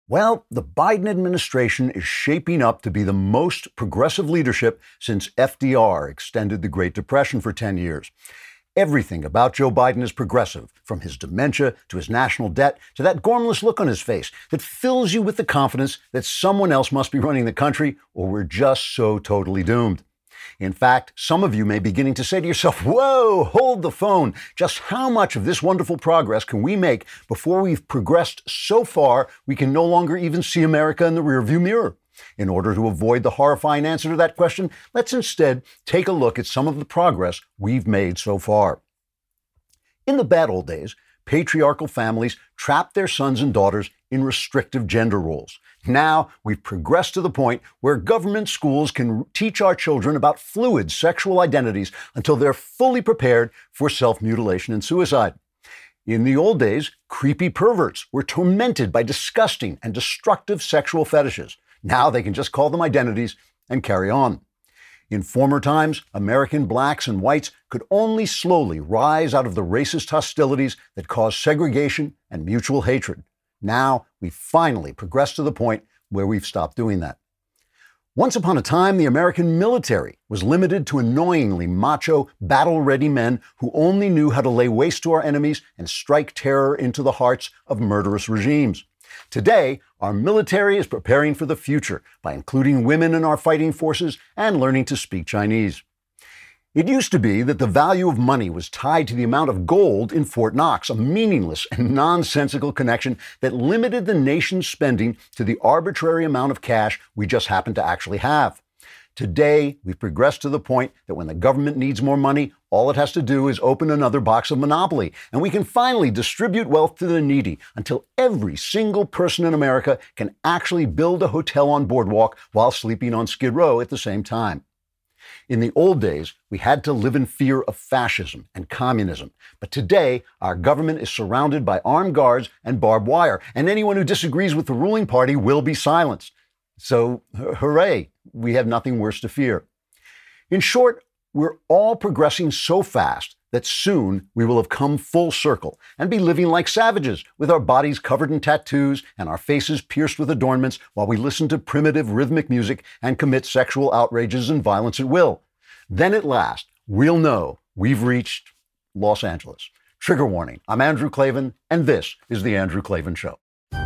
Well, the Biden administration is shaping up to be the most progressive leadership since FDR extended the Great Depression for 10 years. Everything about Joe Biden is progressive, from his dementia to his national debt to that gormless look on his face that fills you with the confidence that someone else must be running the country or we're just so totally doomed. In fact, some of you may be beginning to say to yourself, whoa, hold the phone. Just how much of this wonderful progress can we make before we've progressed so far we can no longer even see America in the rearview mirror? In order to avoid the horrifying answer to that question, let's instead take a look at some of the progress we've made so far. In the bad old days, patriarchal families trapped their sons and daughters in restrictive gender roles. Now we've progressed to the point where government schools can teach our children about fluid sexual identities until they're fully prepared for self-mutilation and suicide. In the old days, creepy perverts were tormented by disgusting and destructive sexual fetishes. Now they can just call them identities and carry on. In former times, American blacks and whites could only slowly rise out of the racist hostilities that caused segregation and mutual hatred. Now, we've finally progressed to the point where we've stopped doing that. Once upon a time, the American military was limited to annoyingly macho, battle-ready men who only knew how to lay waste to our enemies and strike terror into the hearts of murderous regimes. Today, our military is preparing for the future by including women in our fighting forces and learning to speak Chinese. It used to be that the value of money was tied to the amount of gold in Fort Knox, a meaningless and nonsensical connection that limited the nation's spending to the arbitrary amount of cash we just happen to actually have. Today, we've progressed to the point that when the government needs more money, all it has to do is open another box of Monopoly, and we can finally distribute wealth to the needy until every single person in America can actually build a hotel on Boardwalk while sleeping on Skid Row at the same time. In the old days, we had to live in fear of fascism and communism. But today, our government is surrounded by armed guards and barbed wire, and anyone who disagrees with the ruling party will be silenced. So, hooray, we have nothing worse to fear. In short, we're all progressing so fast that soon we will have come full circle and be living like savages with our bodies covered in tattoos and our faces pierced with adornments while we listen to primitive rhythmic music and commit sexual outrages and violence at will. Then at last, we'll know we've reached Los Angeles. Trigger warning, I'm Andrew Klavan, and this is The Andrew Klavan Show.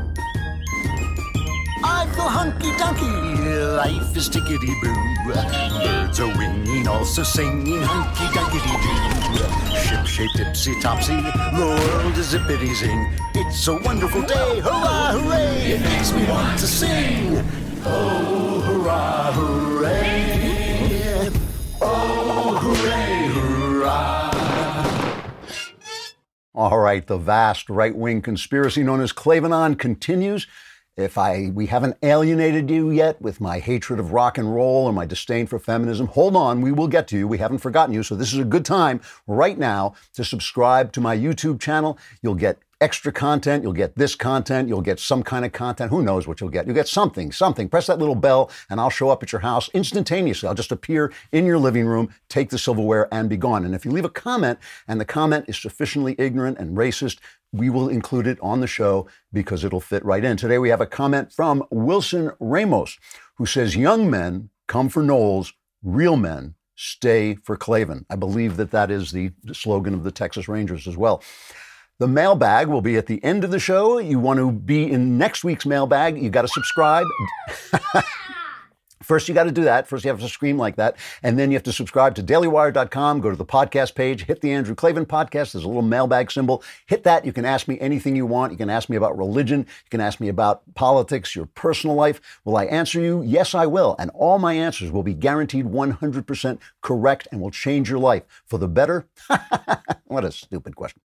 I feel hunky-dunky, life is tickety-boo. Birds are winging, also singing hunky-dunky-doo. Ship-shaped, tipsy-topsy, the world is zippity-zing. It's a wonderful day, hurrah, hooray! It makes me want to sing. Oh, hurrah, hooray! Oh, hooray, hurrah! All right, the vast right-wing conspiracy known as Klavanon continues. If we haven't alienated you yet with my hatred of rock and roll or my disdain for feminism, hold on, we will get to you. We haven't forgotten you. So this is a good time right now to subscribe to my YouTube channel. You'll get extra content. You'll get this content. You'll get some kind of content. Who knows what you'll get? You'll get something. Press that little bell and I'll show up at your house instantaneously. I'll just appear in your living room, take the silverware and be gone. And if you leave a comment and the comment is sufficiently ignorant and racist, we will include it on the show because it'll fit right in. Today we have a comment from Wilson Ramos, who says, young men come for Knowles, real men stay for Klavan. I believe that is the slogan of the Texas Rangers as well. The mailbag will be at the end of the show. You want to be in next week's mailbag, you got to subscribe. First, you got to do that. First, you have to scream like that. And then you have to subscribe to dailywire.com, go to the podcast page, hit the Andrew Klavan podcast. There's a little mailbag symbol. Hit that. You can ask me anything you want. You can ask me about religion. You can ask me about politics, your personal life. Will I answer you? Yes, I will. And all my answers will be guaranteed 100% correct and will change your life for the better. What a stupid question.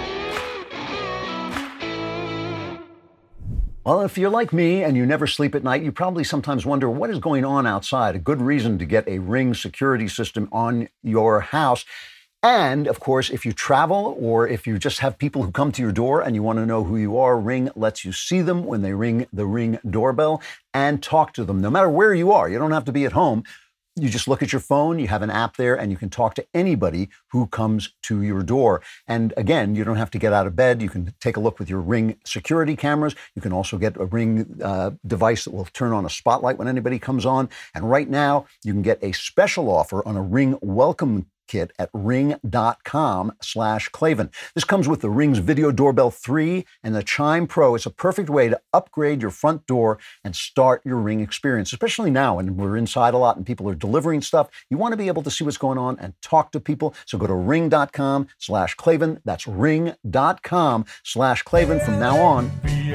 Well, if you're like me and you never sleep at night, you probably sometimes wonder what is going on outside. A good reason to get a Ring security system on your house. And, of course, if you travel or if you just have people who come to your door and you want to know who you are, Ring lets you see them when they ring the Ring doorbell and talk to them. No matter where you are, you don't have to be at home. You just look at your phone, you have an app there, and you can talk to anybody who comes to your door. And again, you don't have to get out of bed. You can take a look with your Ring security cameras. You can also get a Ring device that will turn on a spotlight when anybody comes on. And right now, you can get a special offer on a Ring welcome kit at ring.com/Klavan. This comes with the Ring's Video Doorbell 3 and the Chime Pro. It's a perfect way to upgrade your front door and start your Ring experience, especially now when we're inside a lot and people are delivering stuff. You want to be able to see what's going on and talk to people. So go to ring.com/Klavan. That's ring.com/Klavan from now on.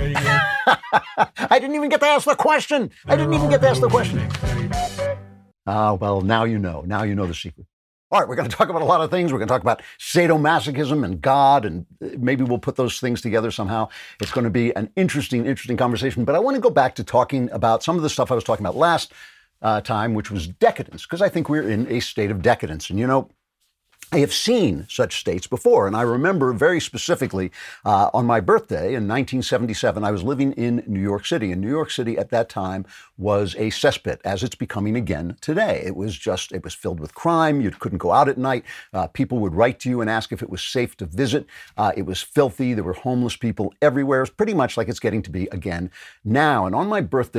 I didn't even get to ask the question. Well, now you know. Now you know the secret. All right, we're going to talk about a lot of things. We're going to talk about sadomasochism and God, and maybe we'll put those things together somehow. It's going to be an interesting conversation. But I want to go back to talking about some of the stuff I was talking about last time, which was decadence, because I think we're in a state of decadence. And, you know, I have seen such states before, and I remember very specifically on my birthday in 1977, I was living in New York City, and New York City at that time was a cesspit, as it's becoming again today. It was filled with crime. You couldn't go out at night. People would write to you and ask if it was safe to visit. It was filthy. There were homeless people everywhere. It's pretty much like it's getting to be again now. And on my birthday,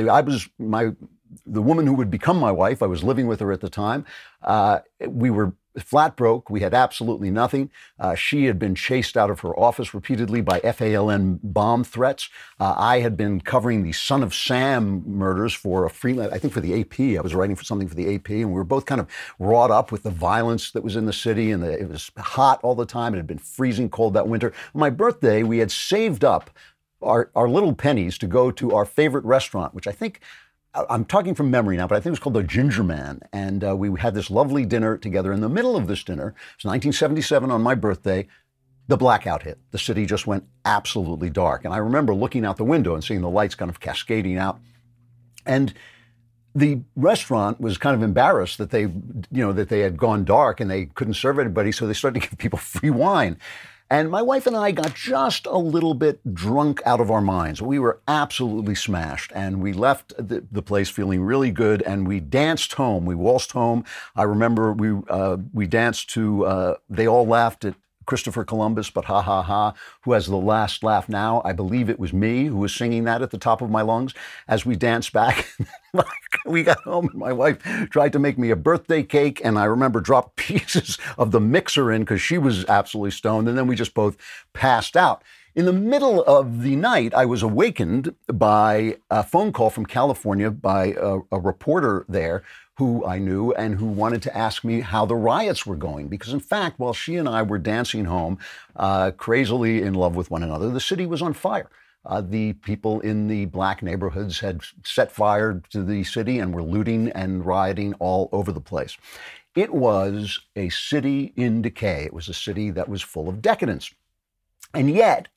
the woman who would become my wife, I was living with her at the time. We were flat broke. We had absolutely nothing. She had been chased out of her office repeatedly by FALN bomb threats. I had been covering the Son of Sam murders for I think for the AP. I was writing for something for the AP, and we were both kind of wrought up with the violence that was in the city, and it was hot all the time. It had been freezing cold that winter. On my birthday, we had saved up our little pennies to go to our favorite restaurant, which I think, I'm talking from memory now, but I think it was called the Ginger Man. And we had this lovely dinner together. In the middle of this dinner, it was 1977 on my birthday, the blackout hit. The city just went absolutely dark. And I remember looking out the window and seeing the lights kind of cascading out. And the restaurant was kind of embarrassed that they had gone dark and they couldn't serve anybody. So they started to give people free wine. And my wife and I got just a little bit drunk out of our minds. We were absolutely smashed, and we left the place feeling really good, and we danced home. We waltzed home. I remember we danced to They All Laughed at Christopher Columbus, but ha ha ha, who has the last laugh now? I believe it was me who was singing that at the top of my lungs as we danced back. We got home and my wife tried to make me a birthday cake, and I remember dropped pieces of the mixer in because she was absolutely stoned, and then we just both passed out. In the middle of the night, I was awakened by a phone call from California by a reporter there who I knew and who wanted to ask me how the riots were going. Because in fact, while she and I were dancing home, crazily in love with one another, the city was on fire. The people in the black neighborhoods had set fire to the city and were looting and rioting all over the place. It was a city in decay. It was a city that was full of decadence. And yet,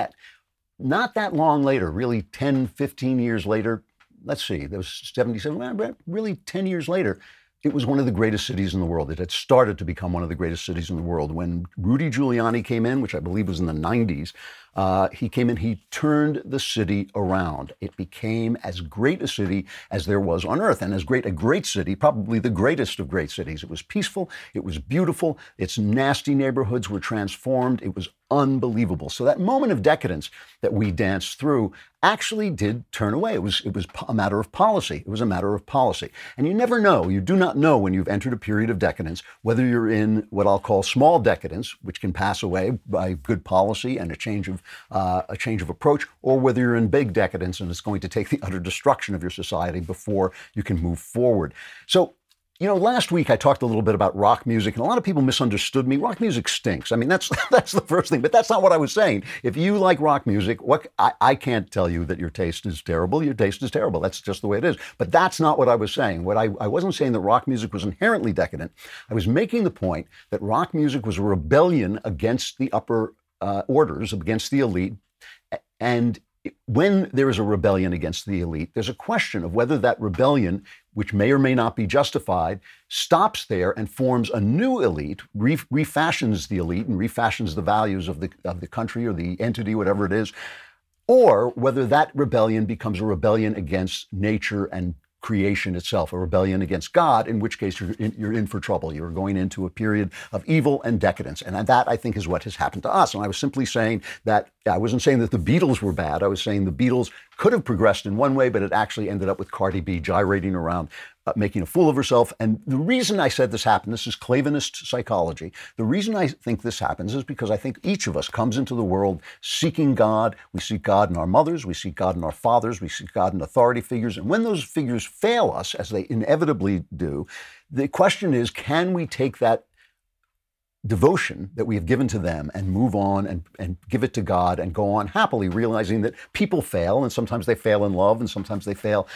not that long later, really 10, 15 years later, let's see, there was 77, really 10 years later, it was one of the greatest cities in the world. It had started to become one of the greatest cities in the world. When Rudy Giuliani came in, which I believe was in the 90s, he came in, he turned the city around. It became as great a city as there was on earth, and as great a great city, probably the greatest of great cities. It was peaceful, it was beautiful, its nasty neighborhoods were transformed, it was unbelievable. So that moment of decadence that we danced through actually did turn away. It was a matter of policy. It was a matter of policy. And you never know, you do not know when you've entered a period of decadence, whether you're in what I'll call small decadence, which can pass away by good policy and a change of approach, or whether you're in big decadence and it's going to take the utter destruction of your society before you can move forward. So, you know, last week I talked a little bit about rock music, and a lot of people misunderstood me. Rock music stinks. I mean, that's the first thing, but that's not what I was saying. If you like rock music, I can't tell you that your taste is terrible. Your taste is terrible. That's just the way it is. But that's not what I was saying. I wasn't saying that rock music was inherently decadent. I was making the point that rock music was a rebellion against the upper orders, against the elite, and when there is a rebellion against the elite, there's a question of whether that rebellion, which may or may not be justified, stops there and forms a new elite, refashions the elite and refashions the values of the country or the entity, whatever it is, or whether that rebellion becomes a rebellion against nature and creation itself, a rebellion against God, in which case you're in for trouble. You're going into a period of evil and decadence. And that, I think, is what has happened to us. And I was simply saying that, I wasn't saying that the Beatles were bad. I was saying the Beatles could have progressed in one way, but it actually ended up with Cardi B gyrating around, making a fool of herself. And the reason I said this happened, this is Clavinist psychology. The reason I think this happens is because I think each of us comes into the world seeking God. We seek God in our mothers, we seek God in our fathers, we seek God in authority figures. And when those figures fail us, as they inevitably do, the question is, can we take that devotion that we have given to them and move on and give it to God and go on happily, realizing that people fail, and sometimes they fail in love, and sometimes they fail,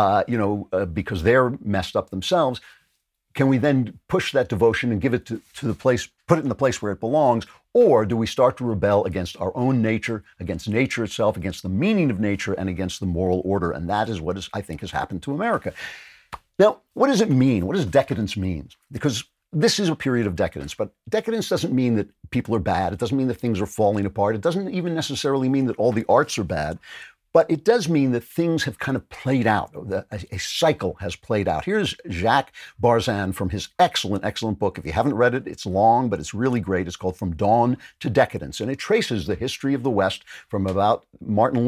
because they're messed up themselves. Can we then push that devotion and give it to the place, put it in the place where it belongs? Or do we start to rebel against our own nature, against nature itself, against the meaning of nature, and against the moral order? And that is what I think has happened to America. Now, what does it mean? What does decadence mean? Because this is a period of decadence, but decadence doesn't mean that people are bad. It doesn't mean that things are falling apart. It doesn't even necessarily mean that all the arts are bad, but it does mean that things have kind of played out. A cycle has played out. Here's Jacques Barzun from his excellent book. If you haven't read it, it's long, but it's really great. It's called From Dawn to Decadence, and it traces the history of the West from about Martin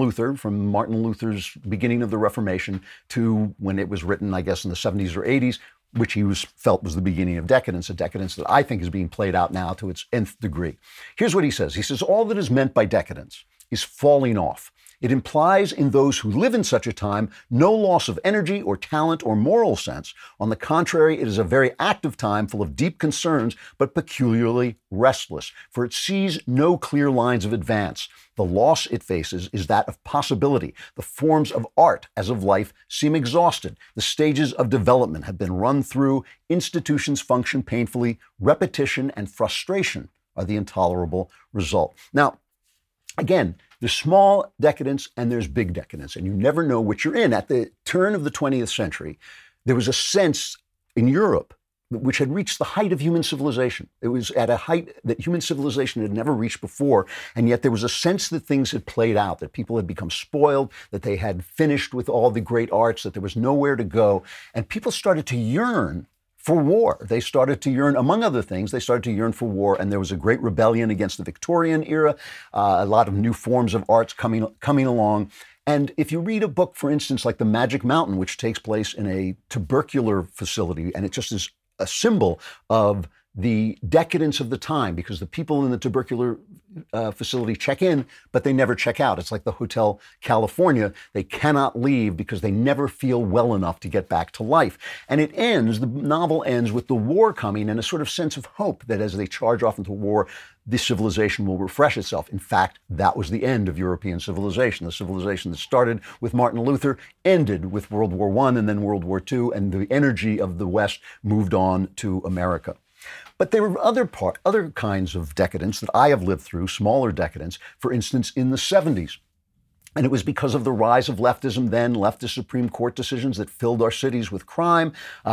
Luther's beginning of the Reformation to when it was written, I guess, in the 70s or 80s, which he felt was the beginning of decadence, a decadence that I think is being played out now to its nth degree. Here's what he says. He says, all that is meant by decadence is falling off. It implies in those who live in such a time no loss of energy or talent or moral sense. On the contrary, it is a very active time full of deep concerns, but peculiarly restless, for it sees no clear lines of advance. The loss it faces is that of possibility. The forms of art, as of life, seem exhausted. The stages of development have been run through. Institutions function painfully. Repetition and frustration are the intolerable result. Now, again, there's small decadence and there's big decadence, and you never know which you're in. At the turn of the 20th century, there was a sense in Europe which had reached the height of human civilization. It was at a height that human civilization had never reached before, and yet there was a sense that things had played out, that people had become spoiled, that they had finished with all the great arts, that there was nowhere to go, and people started to yearn for war. They started to yearn, among other things, they started to yearn for war, and there was a great rebellion against the Victorian era, a lot of new forms of arts coming along. And if you read a book, for instance, like The Magic Mountain, which takes place in a tubercular facility, and it just is a symbol of the decadence of the time, because the people in the tubercular facility check in, but they never check out. It's like the Hotel California. They cannot leave because they never feel well enough to get back to life. And the novel ends with the war coming and a sort of sense of hope that as they charge off into war, this civilization will refresh itself. In fact, that was the end of European civilization. The civilization that started with Martin Luther ended with World War I and then World War II, and the energy of the West moved on to America. But there were other kinds of decadence that I have lived through, smaller decadence, for instance, in the 70s. And it was because of the rise of leftism then, leftist Supreme Court decisions that filled our cities with crime,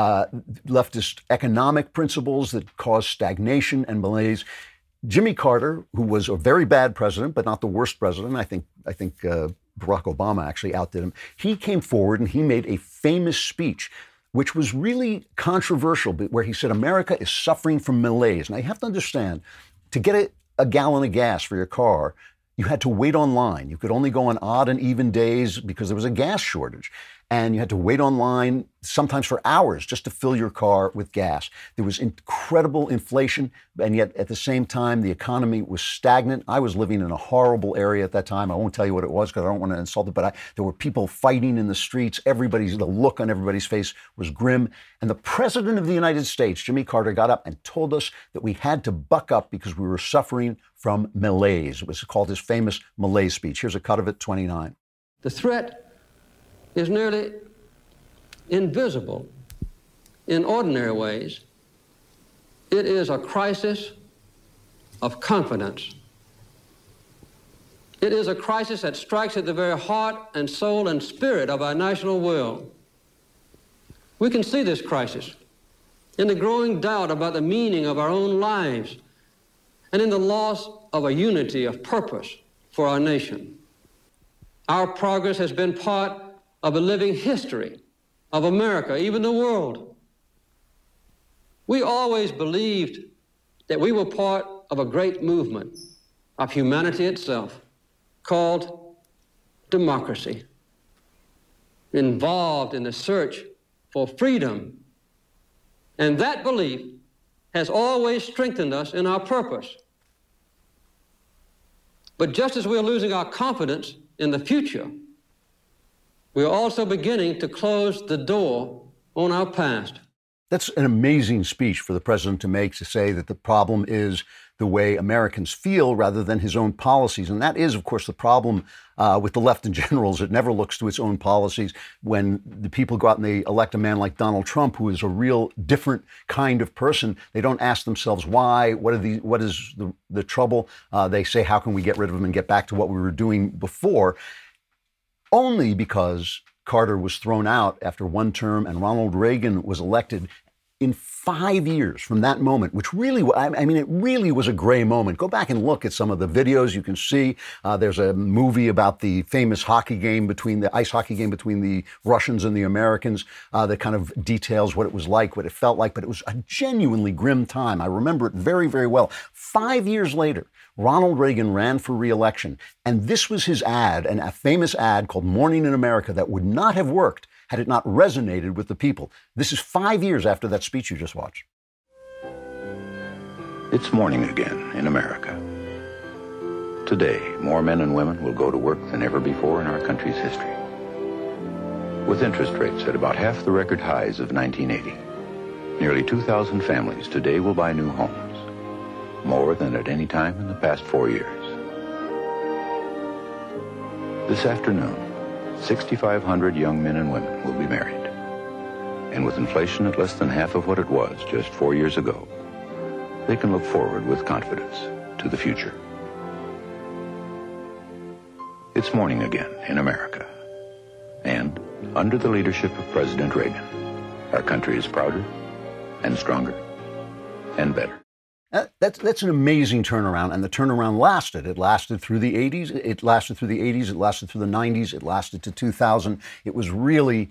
leftist economic principles that caused stagnation and malaise. Jimmy Carter, who was a very bad president, but not the worst president, I think Barack Obama actually outdid him, he came forward and he made a famous speech which was really controversial, but where he said America is suffering from malaise. Now, you have to understand, to get a gallon of gas for your car, you had to wait online. You could only go on odd and even days because there was a gas shortage. And you had to wait online, sometimes for hours, just to fill your car with gas. There was incredible inflation, and yet at the same time, the economy was stagnant. I was living in a horrible area at that time. I won't tell you what it was because I don't want to insult it, but there were people fighting in the streets. The look on everybody's face was grim. And the President of the United States, Jimmy Carter, got up and told us that we had to buck up because we were suffering from malaise. It was called his famous malaise speech. Here's a cut of it, 29. The threat is nearly invisible in ordinary ways. It is a crisis of confidence. It is a crisis that strikes at the very heart and soul and spirit of our national will. We can see this crisis in the growing doubt about the meaning of our own lives and in the loss of a unity of purpose for our nation. Our progress has been part of a living history of America, even the world. We always believed that we were part of a great movement of humanity itself called democracy, involved in the search for freedom. And that belief has always strengthened us in our purpose. But just as we're losing our confidence in the future, we're also beginning to close the door on our past. That's an amazing speech for the president to make, to say that the problem is the way Americans feel rather than his own policies. And that is, of course, the problem with the left in general, is it never looks to its own policies. When the people go out and they elect a man like Donald Trump, who is a real different kind of person, they don't ask themselves why, what is the trouble. They say, how can we get rid of him and get back to what we were doing before? Only because Carter was thrown out after one term and Ronald Reagan was elected. In 5 years from that moment, which really, it really was a gray moment. Go back and look at some of the videos. You can see there's a movie about the famous ice hockey game between the Russians and the Americans that kind of details what it was like, what it felt like. But it was a genuinely grim time. I remember it very, very well. 5 years later, Ronald Reagan ran for re-election, and this was his ad, and a famous ad called Morning in America that would not have worked had it not resonated with the people. This is 5 years after that speech you just watched. It's morning again in America. Today, more men and women will go to work than ever before in our country's history. With interest rates at about half the record highs of 1980, nearly 2,000 families today will buy new homes, more than at any time in the past 4 years. This afternoon, 6,500 young men and women will be married. And with inflation at less than half of what it was just 4 years ago, they can look forward with confidence to the future. It's morning again in America. And under the leadership of President Reagan, our country is prouder and stronger and better. That's an amazing turnaround, and the turnaround lasted. It lasted through the 80s. It lasted through the 80s. It lasted through the 90s. It lasted to 2000. It really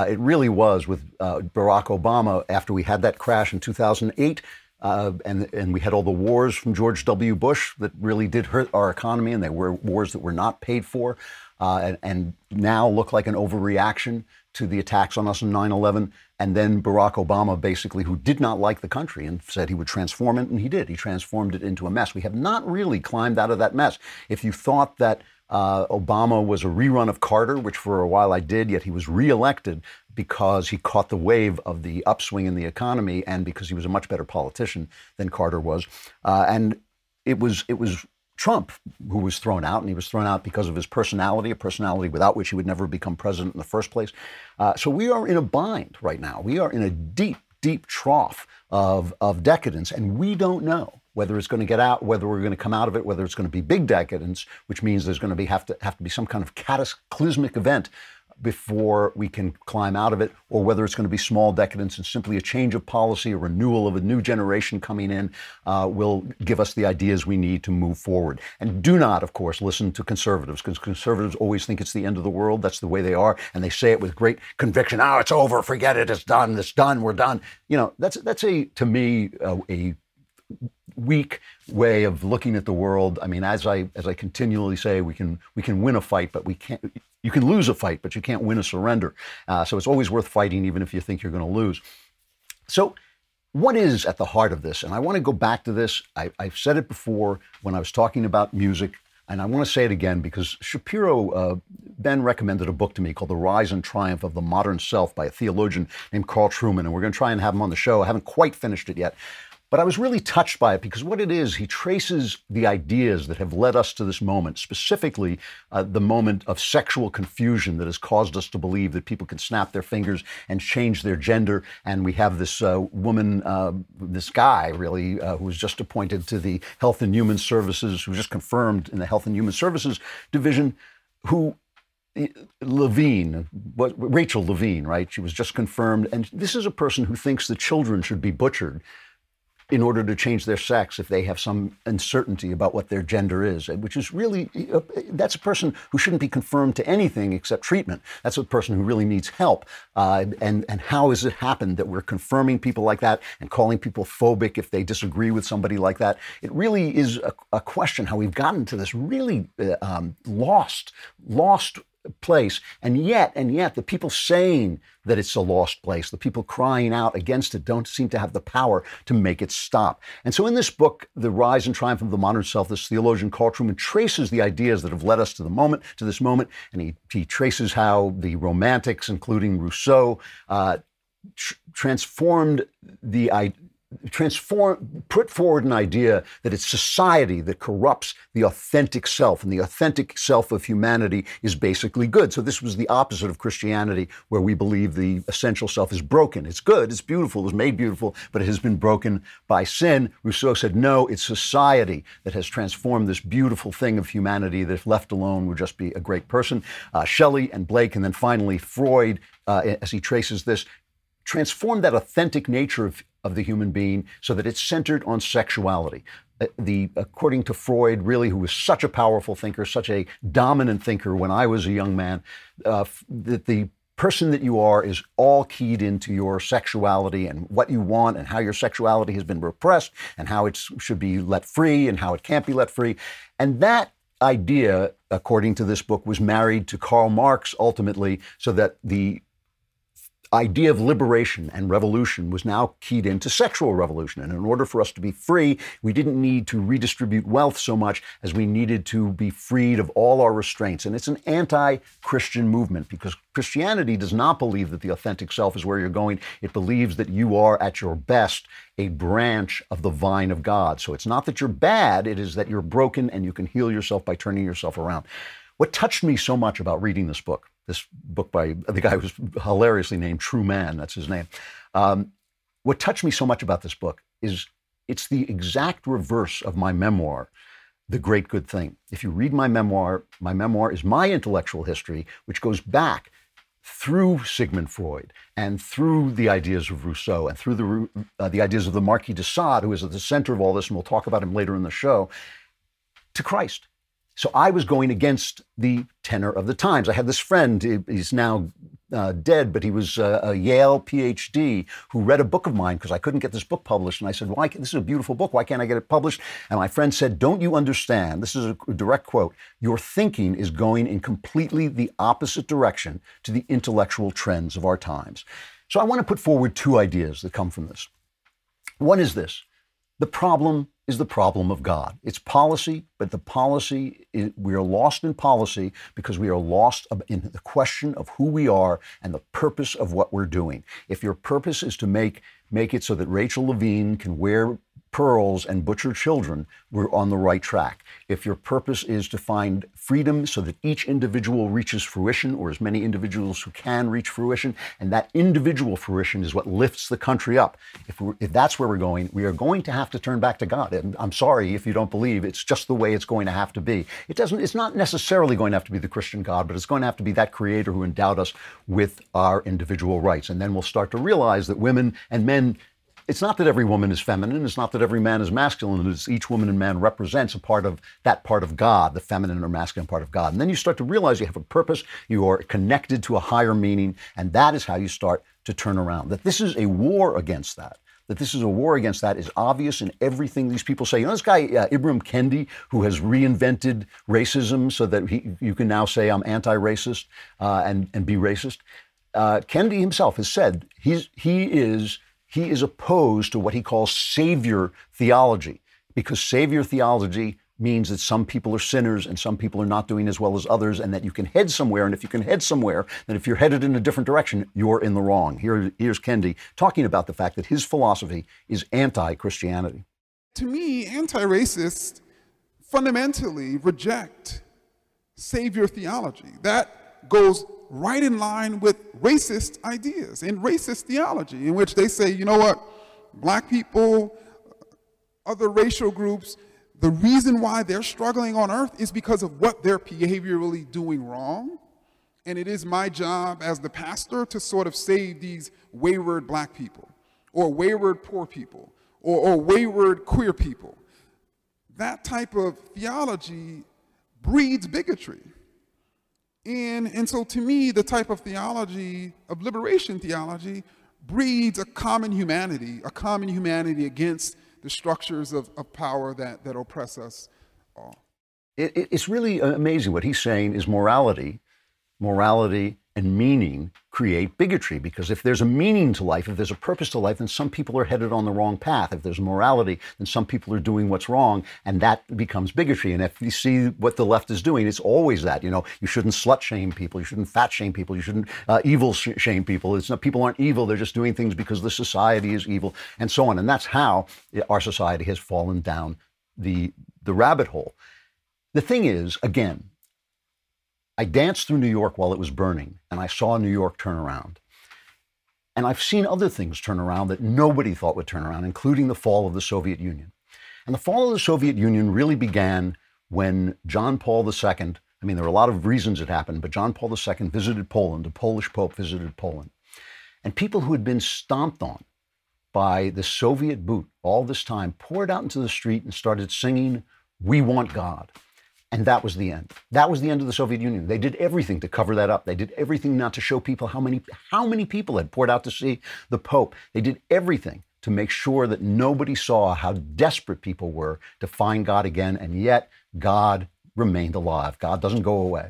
was with Barack Obama after we had that crash in 2008, and we had all the wars from George W. Bush that really did hurt our economy, and they were wars that were not paid for, and now look like an overreaction to the attacks on us on 9/11. And then Barack Obama, basically, who did not like the country and said he would transform it, and he did. He transformed it into a mess. We have not really climbed out of that mess. If you thought that Obama was a rerun of Carter, which for a while I did, yet he was reelected because he caught the wave of the upswing in the economy and because he was a much better politician than Carter was. And it was Trump who was thrown out, and he was thrown out because of his personality, a personality without which he would never become president in the first place. So we are in a bind right now. We are in a deep, deep trough of decadence, and we don't know whether it's going to get out, whether we're going to come out of it, whether it's going to be big decadence, which means there's going to have to be some kind of cataclysmic event before we can climb out of it, or whether it's going to be small decadence and simply a change of policy, a renewal of a new generation coming in will give us the ideas we need to move forward. And do not, of course, listen to conservatives, because conservatives always think it's the end of the world. That's the way they are. And they say it with great conviction. Oh, it's over. Forget it. It's done. It's done. We're done. You know, that's to me, a weak way of looking at the world. I mean, as I continually say, we can win a fight, but we can't. You can lose a fight, but you can't win a surrender. So it's always worth fighting, even if you think you're going to lose. So what is at the heart of this? And I want to go back to this. I've said it before when I was talking about music, and I want to say it again because Shapiro, Ben recommended a book to me called The Rise and Triumph of the Modern Self by a theologian named Carl Trueman, and we're going to try and have him on the show. I haven't quite finished it yet. But I was really touched by it because what it is, he traces the ideas that have led us to this moment, specifically the moment of sexual confusion that has caused us to believe that people can snap their fingers and change their gender. And we have this woman, this guy really, who was just appointed to the Health and Human Services, who was just confirmed in the Health and Human Services division, who Rachel Levine, right? She was just confirmed. And this is a person who thinks that children should be butchered. in order to change their sex if they have some uncertainty about what their gender is, which is really, that's a person who shouldn't be confirmed to anything except treatment. That's a person who really needs help. And how has it happened that we're confirming people like that and calling people phobic if they disagree with somebody like that? It really is a question how we've gotten to this really lost place, and yet the people saying that it's a lost place, the people crying out against it, don't seem to have the power to make it stop. And so in this book, The Rise and Triumph of the Modern Self, this theologian Carl Trueman traces the ideas that have led us to this moment, and he traces how the Romantics, including Rousseau, put forward an idea that it's society that corrupts the authentic self, and the authentic self of humanity is basically good. So this was the opposite of Christianity, where we believe the essential self is broken. It's good, it's beautiful, it was made beautiful, but it has been broken by sin. Rousseau said, no, it's society that has transformed this beautiful thing of humanity that if left alone would just be a great person. Shelley and Blake, and then finally Freud, as he traces this, transformed that authentic nature of the human being so that it's centered on sexuality. According to Freud, really, who was such a powerful thinker, such a dominant thinker when I was a young man, that the person that you are is all keyed into your sexuality and what you want and how your sexuality has been repressed and how it should be let free and how it can't be let free. And that idea, according to this book, was married to Karl Marx ultimately, so that the idea of liberation and revolution was now keyed into sexual revolution. And in order for us to be free, we didn't need to redistribute wealth so much as we needed to be freed of all our restraints. And it's an anti-Christian movement, because Christianity does not believe that the authentic self is where you're going. It believes that you are, at your best, a branch of the vine of God. So it's not that you're bad, it is that you're broken and you can heal yourself by turning yourself around. What touched me so much about reading this book by the guy who was hilariously named True Man, that's his name. What touched me so much about this book is it's the exact reverse of my memoir, The Great Good Thing. If you read my memoir is my intellectual history, which goes back through Sigmund Freud and through the ideas of Rousseau and through the ideas of the Marquis de Sade, who is at the center of all this, and we'll talk about him later in the show, to Christ. So I was going against the tenor of the times. I had this friend, he's now dead, but he was a Yale PhD who read a book of mine because I couldn't get this book published. And I said, this is a beautiful book. Why can't I get it published? And my friend said, don't you understand? This is a direct quote. Your thinking is going in completely the opposite direction to the intellectual trends of our times. So I want to put forward two ideas that come from this. One is this. The problem is the problem of God. It's policy, but the policy, we are lost in policy because we are lost in the question of who we are and the purpose of what we're doing. If your purpose is to make it so that Rachel Levine can wear pearls and butcher children, we're on the right track. If your purpose is to find freedom so that each individual reaches fruition, or as many individuals who can reach fruition, and that individual fruition is what lifts the country up. If that's where we're going, we are going to have to turn back to God. And I'm sorry if you don't believe, it's just the way it's going to have to be. It's not necessarily going to have to be the Christian God, but it's going to have to be that creator who endowed us with our individual rights. And then we'll start to realize that women and men, it's not that every woman is feminine. It's not that every man is masculine. It's each woman and man represents a part of that part of God, the feminine or masculine part of God. And then you start to realize you have a purpose. You are connected to a higher meaning. And that is how you start to turn around. That this is a war against that. That this is a war against that is obvious in everything these people say. You know this guy, Ibram Kendi, who has reinvented racism so that you can now say I'm anti-racist and be racist. Kendi himself has said he is opposed to what he calls savior theology, because savior theology means that some people are sinners and some people are not doing as well as others, and that you can head somewhere. And if you can head somewhere, then if you're headed in a different direction, you're in the wrong. Here's Kendi talking about the fact that his philosophy is anti-Christianity. To me, anti-racists fundamentally reject savior theology. That goes right in line with racist ideas and racist theology, in which they say, you know what, black people, other racial groups, the reason why they're struggling on earth is because of what they're behaviorally doing wrong. And it is my job as the pastor to sort of save these wayward black people, or wayward poor people, or wayward queer people. That type of theology breeds bigotry. And so to me, the type of theology, of liberation theology, breeds a common humanity against the structures of power that oppress us all. It's really amazing. What he's saying is morality and meaning create bigotry, because if there's a meaning to life, if there's a purpose to life, then some people are headed on the wrong path. If there's morality, then some people are doing what's wrong, and that becomes bigotry. And if you see what the left is doing, it's always that. You shouldn't slut shame people, you shouldn't fat shame people, you shouldn't evil shame people. It's not, people aren't evil, they're just doing things because the society is evil, and so on. And that's how our society has fallen down the rabbit hole. The thing is, again, I danced through New York while it was burning, and I saw New York turn around. And I've seen other things turn around that nobody thought would turn around, including the fall of the Soviet Union. And the fall of the Soviet Union really began when John Paul II, there were a lot of reasons it happened, but John Paul II visited Poland, the Polish Pope visited Poland. And people who had been stomped on by the Soviet boot all this time poured out into the street and started singing, "We want God." And that was the end. That was the end of the Soviet Union. They did everything to cover that up. They did everything not to show people how many people had poured out to see the Pope. They did everything to make sure that nobody saw how desperate people were to find God again, and yet God remained alive. God doesn't go away.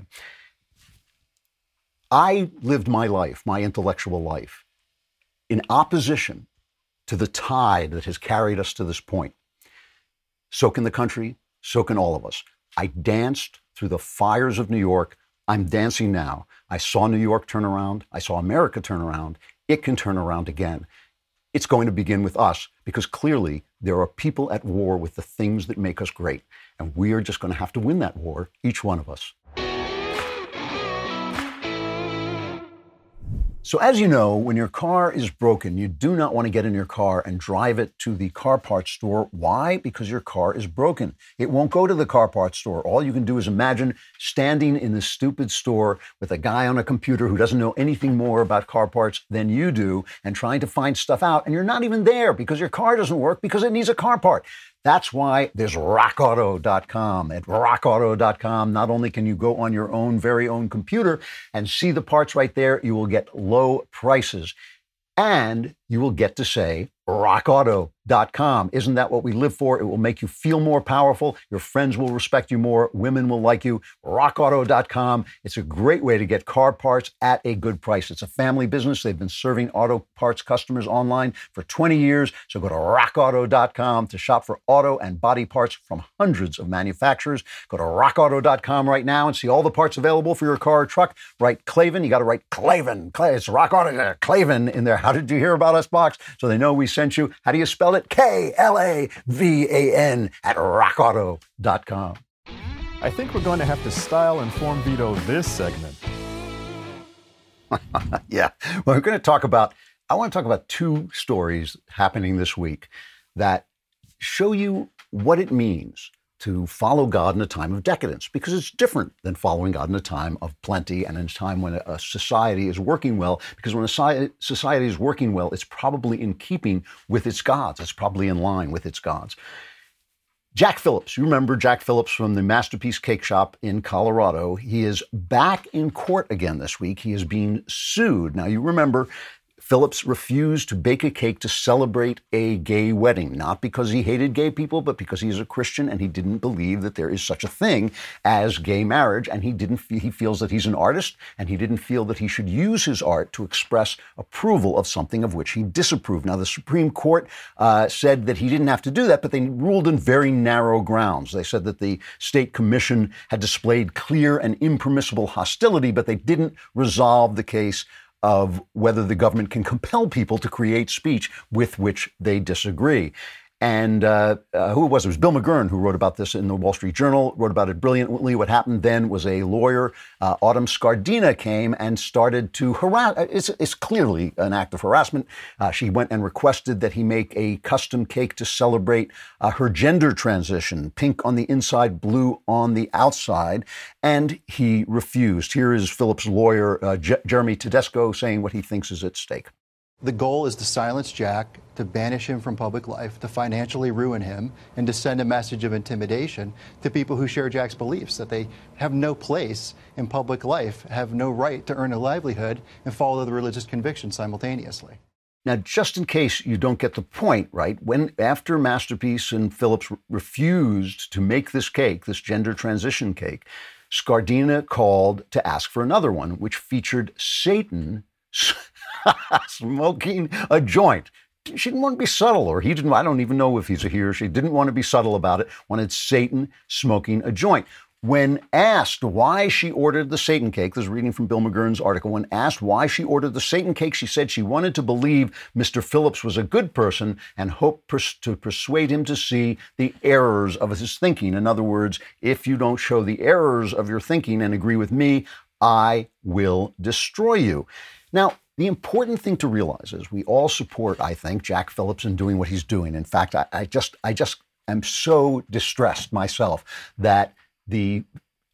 I lived my life, my intellectual life, in opposition to the tide that has carried us to this point. So can the country, so can all of us. I danced through the fires of New York. I'm dancing now. I saw New York turn around. I saw America turn around. It can turn around again. It's going to begin with us, because clearly there are people at war with the things that make us great. And we are just going to have to win that war, each one of us. So as you know, when your car is broken, you do not want to get in your car and drive it to the car parts store. Why? Because your car is broken. It won't go to the car parts store. All you can do is imagine standing in this stupid store with a guy on a computer who doesn't know anything more about car parts than you do and trying to find stuff out. And you're not even there because your car doesn't work because it needs a car part. That's why there's rockauto.com. At rockauto.com, not only can you go on your own very own computer and see the parts right there, you will get low prices. And you will get to say rockauto.com. Isn't that what we live for? It will make you feel more powerful. Your friends will respect you more. Women will like you. rockauto.com. It's a great way to get car parts at a good price. It's a family business. They've been serving auto parts customers online for 20 years. So go to rockauto.com to shop for auto and body parts from hundreds of manufacturers. Go to rockauto.com right now and see all the parts available for your car or truck. Write Klavan. You got to write Klavan. It's rockauto, Klavan in there. How did you hear about us box? So they know we sent you. How do you spell it? Klavan at rockauto.com. I think we're going to have to style and form veto this segment. Yeah. Well, I want to talk about two stories happening this week that show you what it means to follow God in a time of decadence, because it's different than following God in a time of plenty and in a time when a society is working well, because when a society is working well, it's probably in keeping with its gods. It's probably in line with its gods. Jack Phillips, you remember Jack Phillips from the Masterpiece Cake Shop in Colorado. He is back in court again this week. He is being sued. Now, you remember Phillips refused to bake a cake to celebrate a gay wedding, not because he hated gay people, but because he is a Christian and he didn't believe that there is such a thing as gay marriage. And he feels that he's an artist, and he didn't feel that he should use his art to express approval of something of which he disapproved. Now, the Supreme Court said that he didn't have to do that, but they ruled in very narrow grounds. They said that the state commission had displayed clear and impermissible hostility, but they didn't resolve the case of whether the government can compel people to create speech with which they disagree. And who was it? It was Bill McGurn who wrote about this in the Wall Street Journal, wrote about it brilliantly. What happened then was a lawyer, Autumn Scardina, came and started to harass. It's clearly an act of harassment. She went and requested that he make a custom cake to celebrate her gender transition, pink on the inside, blue on the outside, and he refused. Here is Phillips' lawyer, Jeremy Tedesco, saying what he thinks is at stake. The goal is to silence Jack, to banish him from public life, to financially ruin him, and to send a message of intimidation to people who share Jack's beliefs, that they have no place in public life, have no right to earn a livelihood, and follow their religious convictions simultaneously. Now, just in case you don't get the point, right, after Masterpiece and Phillips refused to make this cake, this gender transition cake, Scardina called to ask for another one, which featured Satan smoking a joint. She didn't want to be subtle, or he didn't. I don't even know if he's a he or she. Didn't want to be subtle about it. Wanted Satan smoking a joint. When asked why she ordered the Satan cake, this is reading from Bill McGurn's article, when asked why she ordered the Satan cake, she said she wanted to believe Mr. Phillips was a good person and hoped to persuade him to see the errors of his thinking. In other words, if you don't show the errors of your thinking and agree with me, I will destroy you. Now, the important thing to realize is we all support, I think, Jack Phillips in doing what he's doing. In fact, I just am so distressed myself that the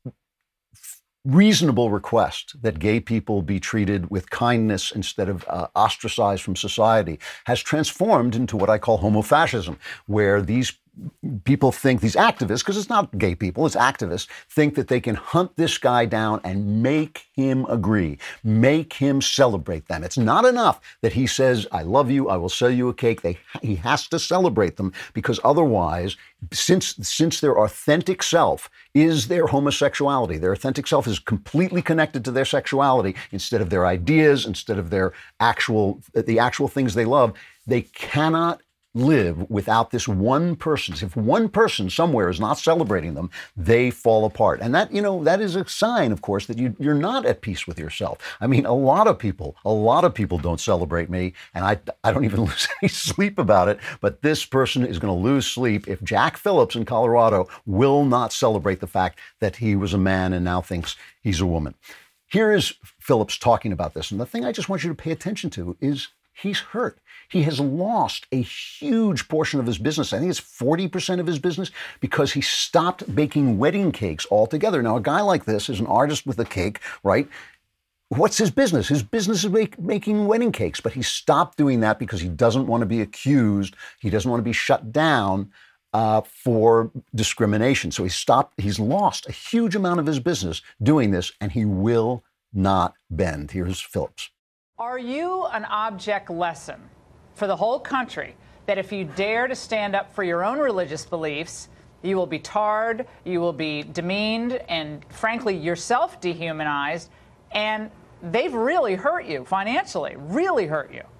reasonable request that gay people be treated with kindness instead of ostracized from society has transformed into what I call homofascism, where these people think, these activists, because it's not gay people, it's activists, think that they can hunt this guy down and make him agree, make him celebrate them. It's not enough that he says, I love you, I will sell you a cake. He has to celebrate them, because otherwise, since their authentic self is their homosexuality, their authentic self is completely connected to their sexuality instead of their ideas, instead of the actual things they love, they cannot live without this one person. If one person somewhere is not celebrating them, they fall apart. And that, that is a sign, of course, that you're not at peace with yourself. I mean, a lot of people don't celebrate me, and I don't even lose any sleep about it, but this person is going to lose sleep if Jack Phillips in Colorado will not celebrate the fact that he was a man and now thinks he's a woman. Here is Phillips talking about this, and the thing I just want you to pay attention to is he's hurt. He has lost a huge portion of his business. I think it's 40% of his business, because he stopped baking wedding cakes altogether. Now, a guy like this is an artist with a cake, right? What's his business? His business is making wedding cakes, but he stopped doing that because he doesn't want to be accused. He doesn't want to be shut down for discrimination. So he's lost a huge amount of his business doing this, and he will not bend. Here's Phillips. Are you an object lesson for the whole country that if you dare to stand up for your own religious beliefs, you will be tarred, you will be demeaned, and frankly, yourself dehumanized, and they've really hurt you financially, really hurt you?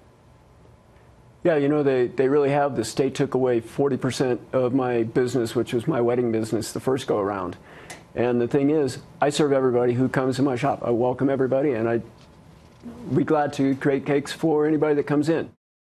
Yeah, they really have. The state took away 40% of my business, which was my wedding business, the first go around. And the thing is, I serve everybody who comes to my shop. I welcome everybody, and I'd be glad to create cakes for anybody that comes in.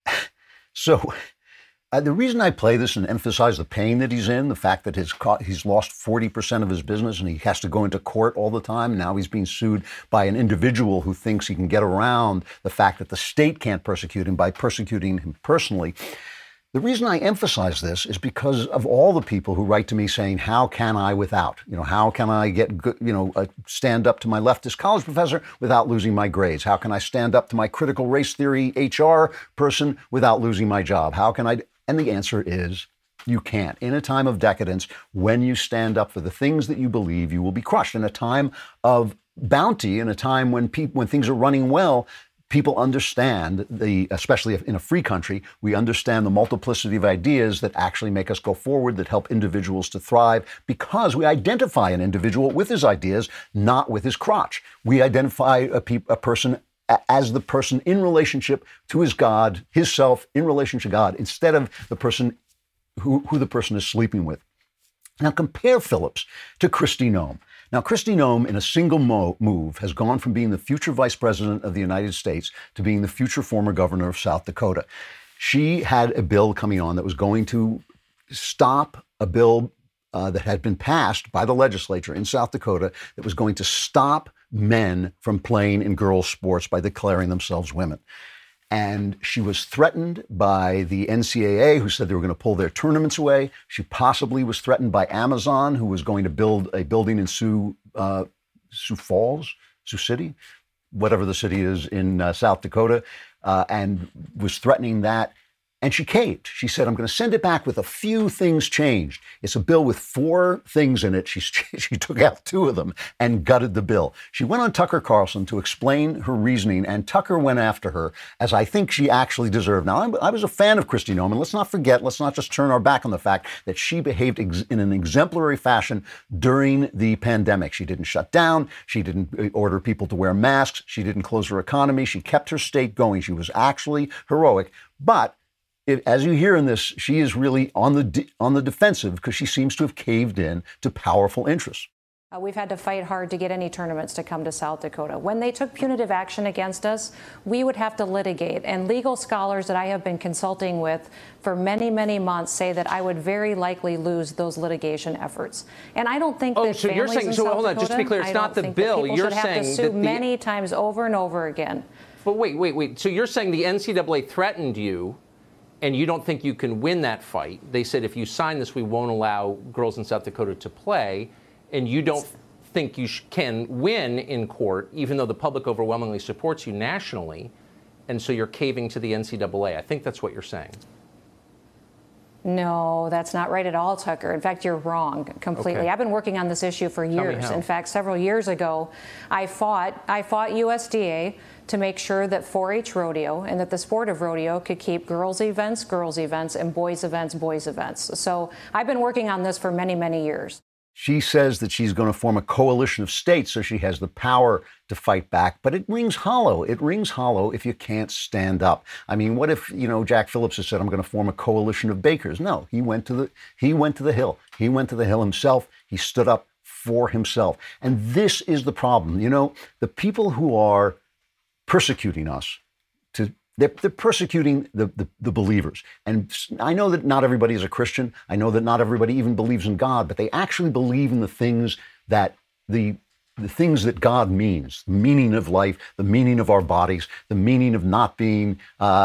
So the reason I play this and emphasize the pain that he's in, the fact that he's lost 40% of his business and he has to go into court all the time. Now he's being sued by an individual who thinks he can get around the fact that the state can't persecute him by persecuting him personally. The reason I emphasize this is because of all the people who write to me saying, how can I without? How can I get good, stand up to my leftist college professor without losing my grades? How can I stand up to my critical race theory HR person without losing my job? How can I? And the answer is, you can't. In a time of decadence, when you stand up for the things that you believe, you will be crushed. In a time of bounty, in a time when things are running well, people understand, especially in a free country, we understand the multiplicity of ideas that actually make us go forward, that help individuals to thrive, because we identify an individual with his ideas, not with his crotch. We identify a person as the person in relationship to his God, his self in relation to God, instead of the person who the person is sleeping with. Now compare Phillips to Kristi Noem. Now, Kristi Noem, in a single move, has gone from being the future vice president of the United States to being the future former governor of South Dakota. She had a bill coming on that was going to stop a bill that had been passed by the legislature in South Dakota that was going to stop men from playing in girls' sports by declaring themselves women. And she was threatened by the NCAA, who said they were going to pull their tournaments away. She possibly was threatened by Amazon, who was going to build a building in Sioux City, whatever the city is in South Dakota, and was threatening that. And she caved. She said, I'm going to send it back with a few things changed. It's a bill with 4 things in it. She took out 2 of them and gutted the bill. She went on Tucker Carlson to explain her reasoning, and Tucker went after her, as I think she actually deserved. Now, I was a fan of Kristi Noem, and let's not just turn our back on the fact that she behaved in an exemplary fashion during the pandemic. She didn't shut down. She didn't order people to wear masks. She didn't close her economy. She kept her state going. She was actually heroic. But as you hear in this, she is really on the defensive because she seems to have caved in to powerful interests. We've had to fight hard to get any tournaments to come to South Dakota. When they took punitive action against us, we would have to litigate. And legal scholars that I have been consulting with for many, many months say that I would very likely lose those litigation efforts. And I don't think that so you're saying, in South hold on, Dakota, just to be clear, it's not the bill. You're saying have to sue many times over and over again. But wait. So you're saying the NCAA threatened you, and you don't think you can win that fight. They said, if you sign this, we won't allow girls in South Dakota to play. And you don't think you can win in court, even though the public overwhelmingly supports you nationally. And so you're caving to the NCAA. I think that's what you're saying. No, that's not right at all, Tucker. In fact, you're wrong completely. Okay. I've been working on this issue for years. In fact, several years ago, I fought USDA to make sure that 4-H rodeo and that the sport of rodeo could keep girls' events, and boys' events. So I've been working on this for many, many years. She says that she's going to form a coalition of states so she has the power to fight back, but it rings hollow. It rings hollow if you can't stand up. I mean, what if, Jack Phillips has said, I'm going to form a coalition of bakers? No, he went to the Hill. He went to the Hill himself. He stood up for himself. And this is the problem. The people who are persecuting us, they're persecuting the believers. And I know that not everybody is a Christian. I know that not everybody even believes in God, but they actually believe in the things that the things that God means, the meaning of life, the meaning of our bodies, the meaning of not being,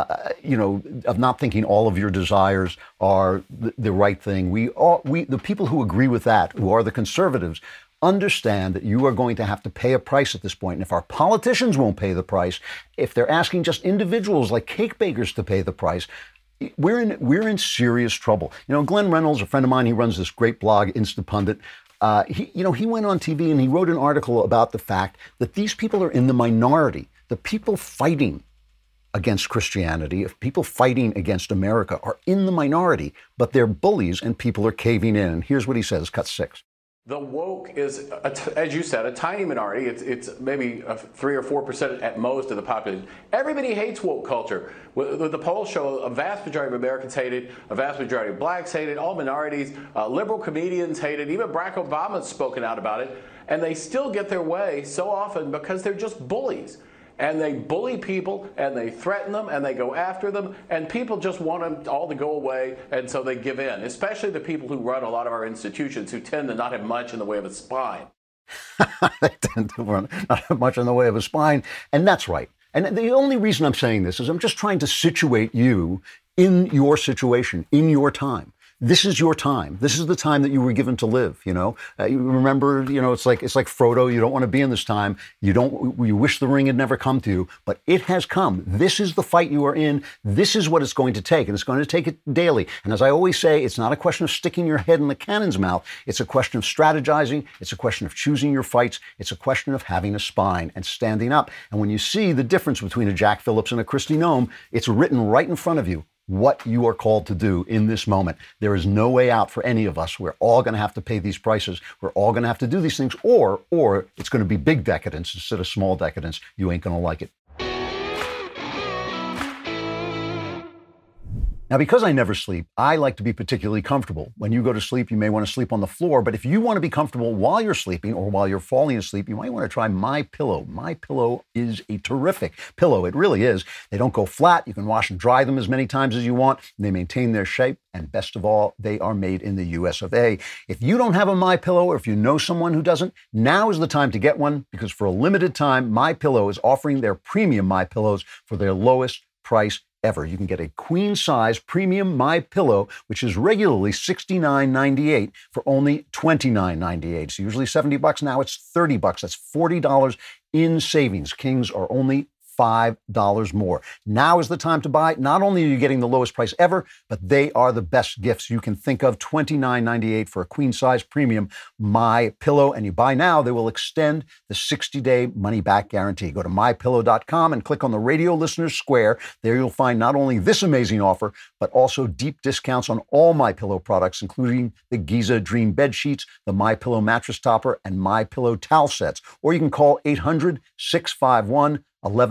of not thinking all of your desires are the right thing. The people who agree with that, who are the conservatives, understand that you are going to have to pay a price at this point. And if our politicians won't pay the price, if they're asking just individuals like cake bakers to pay the price, we're in serious trouble. Glenn Reynolds, a friend of mine, he runs this great blog, Instapundit. He went on TV and he wrote an article about the fact that these people are in the minority. The people fighting against Christianity, if people fighting against America are in the minority, but they're bullies and people are caving in. And here's what he says, cut 6. The woke is, as you said, a tiny minority. It's maybe 3 or 4% at most of the population. Everybody hates woke culture. The polls show a vast majority of Americans hate it, a vast majority of blacks hate it, all minorities, liberal comedians hate it, even Barack Obama's spoken out about it, and they still get their way so often because they're just bullies. And they bully people, and they threaten them, and they go after them, and people just want them all to go away, and so they give in, especially the people who run a lot of our institutions who tend to not have much in the way of a spine. They tend to not have much in the way of a spine, and that's right. And the only reason I'm saying this is I'm just trying to situate you in your situation, in your time. This is your time. This is the time that you were given to live. You remember, it's like Frodo. You don't want to be in this time. You wish the ring had never come to you, but it has come. This is the fight you are in. This is what it's going to take, and it's going to take it daily. And as I always say, it's not a question of sticking your head in the cannon's mouth. It's a question of strategizing. It's a question of choosing your fights. It's a question of having a spine and standing up. And when you see the difference between a Jack Phillips and a Kristi Noem, it's written right in front of you what you are called to do in this moment. There is no way out for any of us. We're all going to have to pay these prices. We're all going to have to do these things, or it's going to be big decadence instead of small decadence. You ain't going to like it. Now, because I never sleep, I like to be particularly comfortable. When you go to sleep, you may want to sleep on the floor, but if you want to be comfortable while you're sleeping or while you're falling asleep, you might want to try MyPillow. MyPillow is a terrific pillow. It really is. They don't go flat. You can wash and dry them as many times as you want. They maintain their shape, and best of all, they are made in the US of A. If you don't have a MyPillow, or if you know someone who doesn't, now is the time to get one, because for a limited time, MyPillow is offering their premium MyPillows for their lowest price ever. You can get a queen-size premium MyPillow, which is regularly $69.98 for only $29.98. It's usually $70. Now it's $30. That's $40 in savings. Kings are only $5 more. Now is the time to buy. Not only are you getting the lowest price ever, but they are the best gifts you can think of. $29.98 for a queen size premium MyPillow. And you buy now, they will extend the 60-day money-back guarantee. Go to MyPillow.com and click on the Radio Listeners Square. There you'll find not only this amazing offer, but also deep discounts on all MyPillow products, including the Giza Dream Bed Sheets, the MyPillow Mattress Topper, and MyPillow Towel Sets. Or you can call 800-651-1148,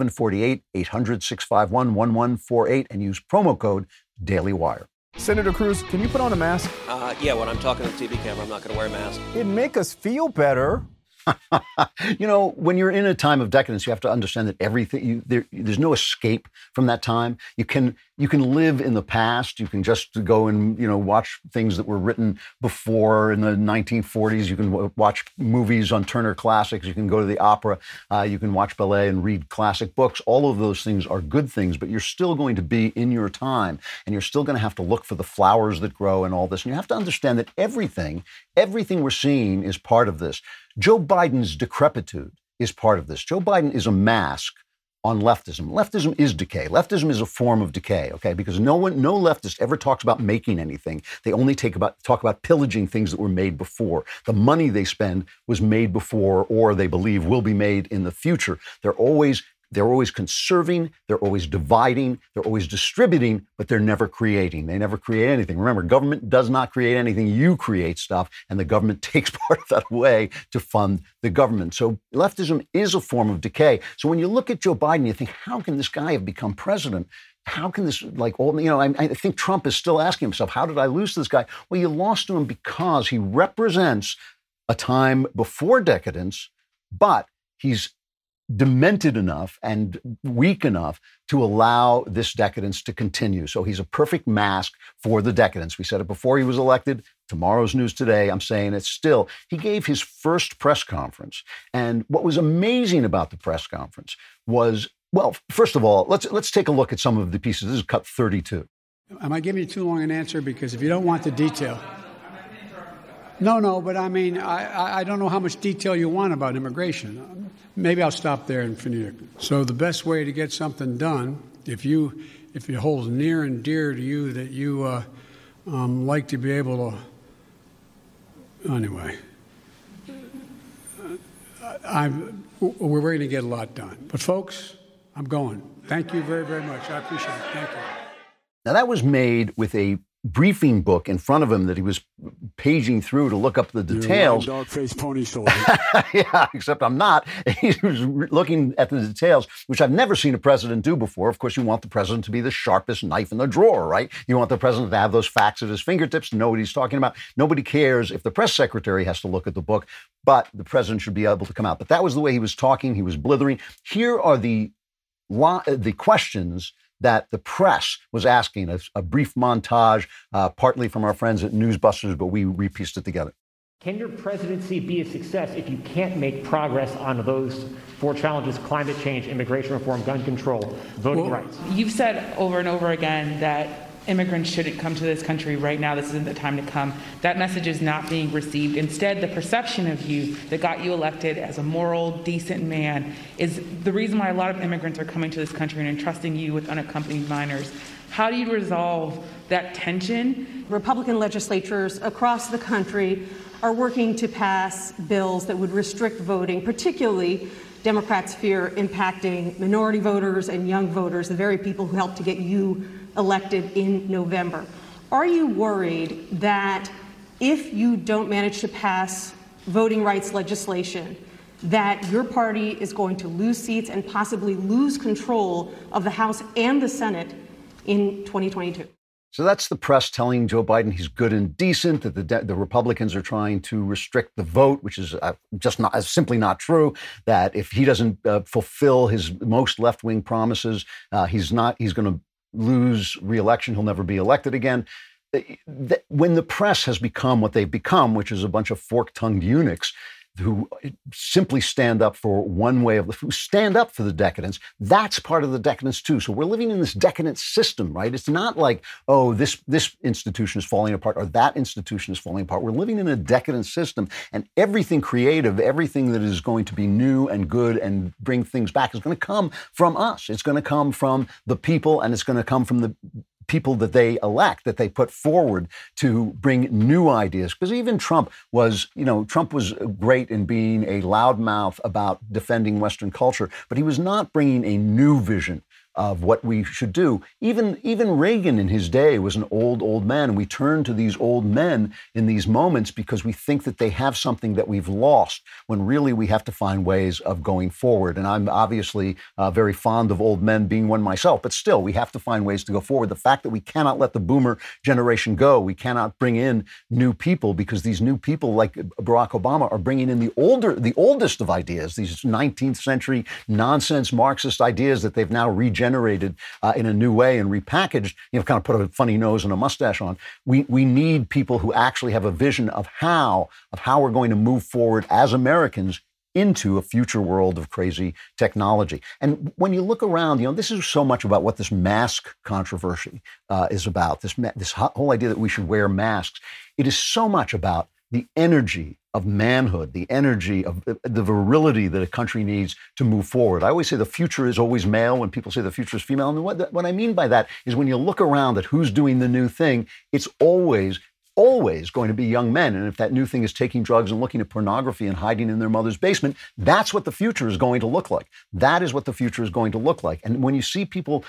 800-651-1148, and use promo code DailyWire. Senator Cruz, can you put on a mask? Yeah, when I'm talking to the TV camera, I'm not going to wear a mask. It'd make us feel better. You know, when you're in a time of decadence, you have to understand that everything, there's no escape from that time. You can live in the past. You can just go and, watch things that were written before in the 1940s. You can watch movies on Turner Classics. You can go to the opera. You can watch ballet and read classic books. All of those things are good things, but you're still going to be in your time, and you're still going to have to look for the flowers that grow and all this. And you have to understand that everything we're seeing is part of this. Joe Biden's decrepitude is part of this. Joe Biden is a mask on leftism. Leftism is decay. Leftism is a form of decay, okay? Because no leftist ever talks about making anything. They only talk about pillaging things that were made before. The money they spend was made before, or they believe will be made in the future. They're always conserving, they're always dividing, they're always distributing, but they're never creating. They never create anything. Remember, government does not create anything. You create stuff, and the government takes part of that away to fund the government. So leftism is a form of decay. So when you look at Joe Biden, you think, how can this guy have become president? How can this, I think Trump is still asking himself, how did I lose to this guy? Well, you lost to him because he represents a time before decadence, but he's demented enough and weak enough to allow this decadence to continue. So he's a perfect mask for the decadence. We said it before he was elected. Tomorrow's news today, I'm saying it still. He gave his first press conference. And what was amazing about the press conference was, well, first of all, let's take a look at some of the pieces. This is cut 32. Am I giving you too long an answer? Because if you don't want the detail. No, but I mean, I don't know how much detail you want about immigration. Maybe I'll stop there and finish. So the best way to get something done, if it holds near and dear to you that you like to be able to, anyway, we're going to get a lot done. But folks, I'm going. Thank you very, very much. I appreciate it. Thank you. Now that was made with a briefing book in front of him that he was paging through to look up the details. You're a dog-faced pony soldier. Yeah, except I'm not. He was looking at the details, which I've never seen a president do before. Of course, you want the president to be the sharpest knife in the drawer, right? You want the president to have those facts at his fingertips, to know what he's talking about. Nobody cares if the press secretary has to look at the book, but the president should be able to come out. But that was the way he was talking. He was blithering. Here are the questions that the press was asking, a brief montage, partly from our friends at Newsbusters, but we repieced it together. Can your presidency be a success if you can't make progress on those four challenges: climate change, immigration reform, gun control, voting rights? You've said over and over again that immigrants shouldn't come to this country right now. This isn't the time to come. That message is not being received. Instead, the perception of you that got you elected as a moral, decent man is the reason why a lot of immigrants are coming to this country and entrusting you with unaccompanied minors. How do you resolve that tension? Republican legislatures across the country are working to pass bills that would restrict voting, particularly Democrats fear impacting minority voters and young voters, the very people who helped to get you elected in November. Are you worried that if you don't manage to pass voting rights legislation, that your party is going to lose seats and possibly lose control of the House and the Senate in 2022? So that's the press telling Joe Biden he's good and decent, that the Republicans are trying to restrict the vote, which is simply not true, that if he doesn't fulfill his most left-wing promises, he's going to lose re-election. He'll never be elected again. When the press has become what they've become, which is a bunch of fork-tongued eunuchs, who simply stand up for one way of who stand up for the decadence, that's part of the decadence too. So we're living in this decadent system, right? It's not like, oh, this institution is falling apart or that institution is falling apart. We're living in a decadent system, and everything creative, everything that is going to be new and good and bring things back is going to come from us. It's going to come from the people, and it's going to come from the people that they elect, that they put forward to bring new ideas. Because even Trump was great in being a loudmouth about defending Western culture, but he was not bringing a new vision of what we should do. Even Reagan in his day was an old man, and we turn to these old men in these moments because we think that they have something that we've lost, when really we have to find ways of going forward. And I'm obviously very fond of old men, being one myself, but still, we have to find ways to go forward. The fact that we cannot let the boomer generation go, we cannot bring in new people, because these new people like Barack Obama are bringing in the oldest of ideas, these 19th century nonsense Marxist ideas that they've now regenerated in a new way and repackaged, kind of put a funny nose and a mustache on. We need people who actually have a vision of how we're going to move forward as Americans into a future world of crazy technology. And when you look around, this is so much about what this mask controversy is about, this whole idea that we should wear masks. It is so much about the energy of manhood, the energy of the virility that a country needs to move forward. I always say the future is always male when people say the future is female. And what I mean by that is when you look around at who's doing the new thing, it's always going to be young men. And if that new thing is taking drugs and looking at pornography and hiding in their mother's basement, that's what the future is going to look like. That is what the future is going to look like. And when you see people,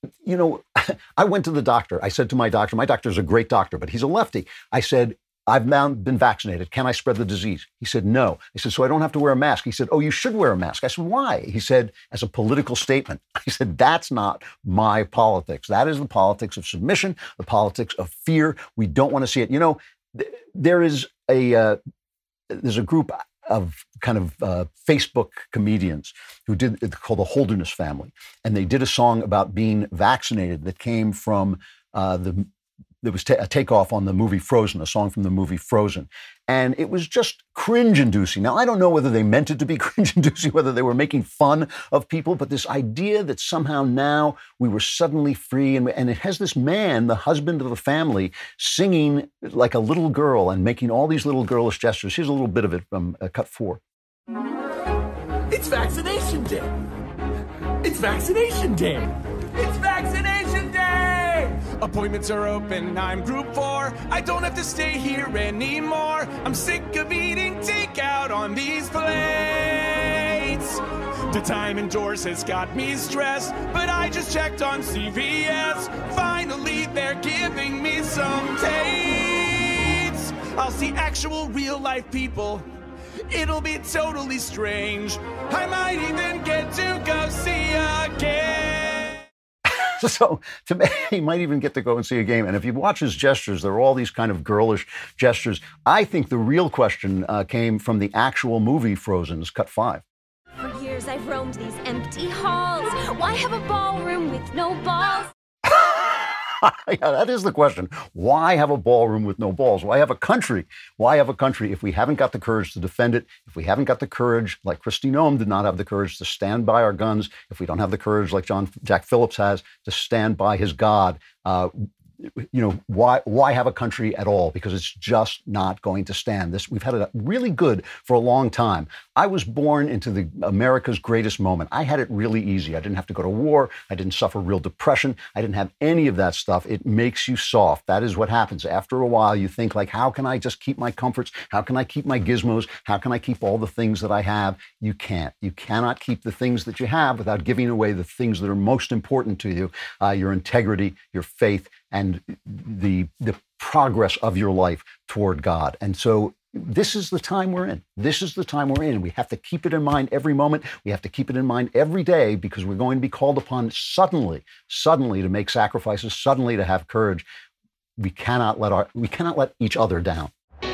I went to the doctor. I said to my doctor's a great doctor, but he's a lefty. I said, I've now been vaccinated. Can I spread the disease? He said, no. I said, so I don't have to wear a mask. He said, oh, you should wear a mask. I said, why? He said, as a political statement. I said, that's not my politics. That is the politics of submission, the politics of fear. We don't want to see it. There's a group of kind of Facebook comedians who it's called the Holderness Family. And they did a song about being vaccinated that came from there was a takeoff on the movie Frozen, a song from the movie Frozen. And it was just cringe-inducing. Now, I don't know whether they meant it to be cringe-inducing, whether they were making fun of people, but this idea that somehow now we were suddenly free, and it has this man, the husband of the family, singing like a little girl and making all these little girlish gestures. Here's a little bit of it from cut 4. It's vaccination day. It's vaccination day. It's vaccination day. Appointments are open, I'm group 4. I don't have to stay here anymore. I'm sick of eating takeout on these plates. The time indoors has got me stressed, but I just checked on CVS. Finally, they're giving me some dates. I'll see actual real life people. It'll be totally strange. I might even get to go see a game. So to me, he might even get to go and see a game. And if you watch his gestures, there are all these kind of girlish gestures. I think the real question came from the actual movie Frozen's cut 5. For years, I've roamed these empty halls. Why have a ballroom with no balls? Yeah, that is the question. Why have a ballroom with no balls? Why have a country? Why have a country if we haven't got the courage to defend it? If we haven't got the courage, like Kristi Noem did not have the courage to stand by our guns, if we don't have the courage like Jack Phillips has to stand by his God, why have a country at all? Because it's just not going to stand. We've had it really good for a long time. I was born into America's greatest moment. I had it really easy. I didn't have to go to war. I didn't suffer real depression. I didn't have any of that stuff. It makes you soft. That is what happens. After a while, you think like, how can I just keep my comforts? How can I keep my gizmos? How can I keep all the things that I have? You can't. You cannot keep the things that you have without giving away the things that are most important to you, your integrity, your faith, and the progress of your life toward God. And so this is the time we're in. This is the time we're in. We have to keep it in mind every moment. We have to keep it in mind every day, because we're going to be called upon suddenly to make sacrifices, suddenly to have courage. We cannot let each other down.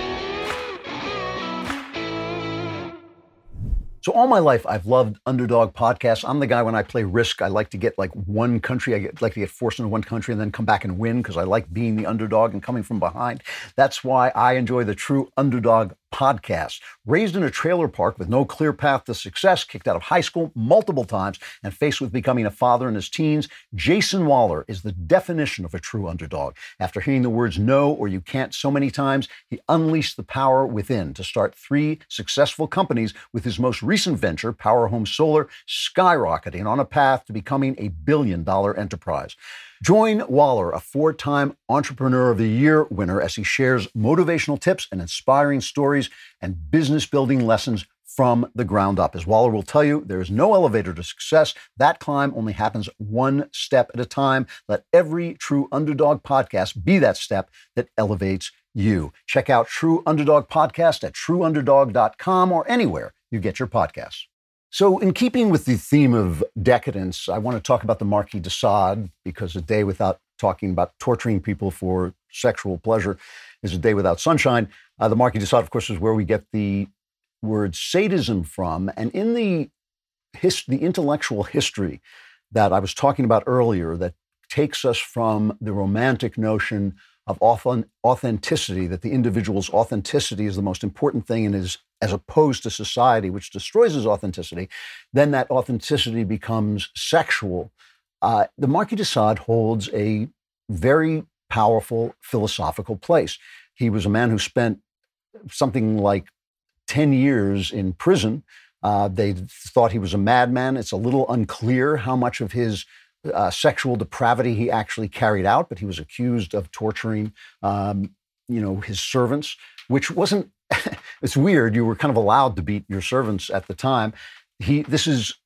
So all my life, I've loved underdog podcasts. I'm the guy, when I play Risk, I like to get like one country. Like to get forced into one country and then come back and win, because I like being the underdog and coming from behind. That's why I enjoy the True Underdog podcast. Raised in a trailer park with no clear path to success, kicked out of high school multiple times, and faced with becoming a father in his teens, Jason Waller is the definition of a true underdog. After hearing the words no or you can't so many times, he unleashed the power within to start 3 successful companies, with his most recent venture, Power Home Solar, skyrocketing on a path to becoming a billion-dollar enterprise. Join Waller, a 4-time Entrepreneur of the Year winner, as he shares motivational tips and inspiring stories and business-building lessons from the ground up. As Waller will tell you, there is no elevator to success. That climb only happens one step at a time. Let every True Underdog podcast be that step that elevates you. Check out True Underdog Podcast at trueunderdog.com or anywhere you get your podcasts. So in keeping with the theme of decadence, I want to talk about the Marquis de Sade, because a day without talking about torturing people for sexual pleasure is a day without sunshine. The Marquis de Sade, of course, is where we get the word sadism from. And in the intellectual history that I was talking about earlier, that takes us from the romantic notion of authenticity, that the individual's authenticity is the most important thing and is as opposed to society, which destroys his authenticity, then that authenticity becomes sexual. The Marquis de Sade holds a very powerful philosophical place. He was a man who spent something like 10 years in prison. They thought he was a madman. It's a little unclear how much of his sexual depravity he actually carried out, but he was accused of torturing, his servants, which wasn't. It's weird. You were kind of allowed to beat your servants at the time. He is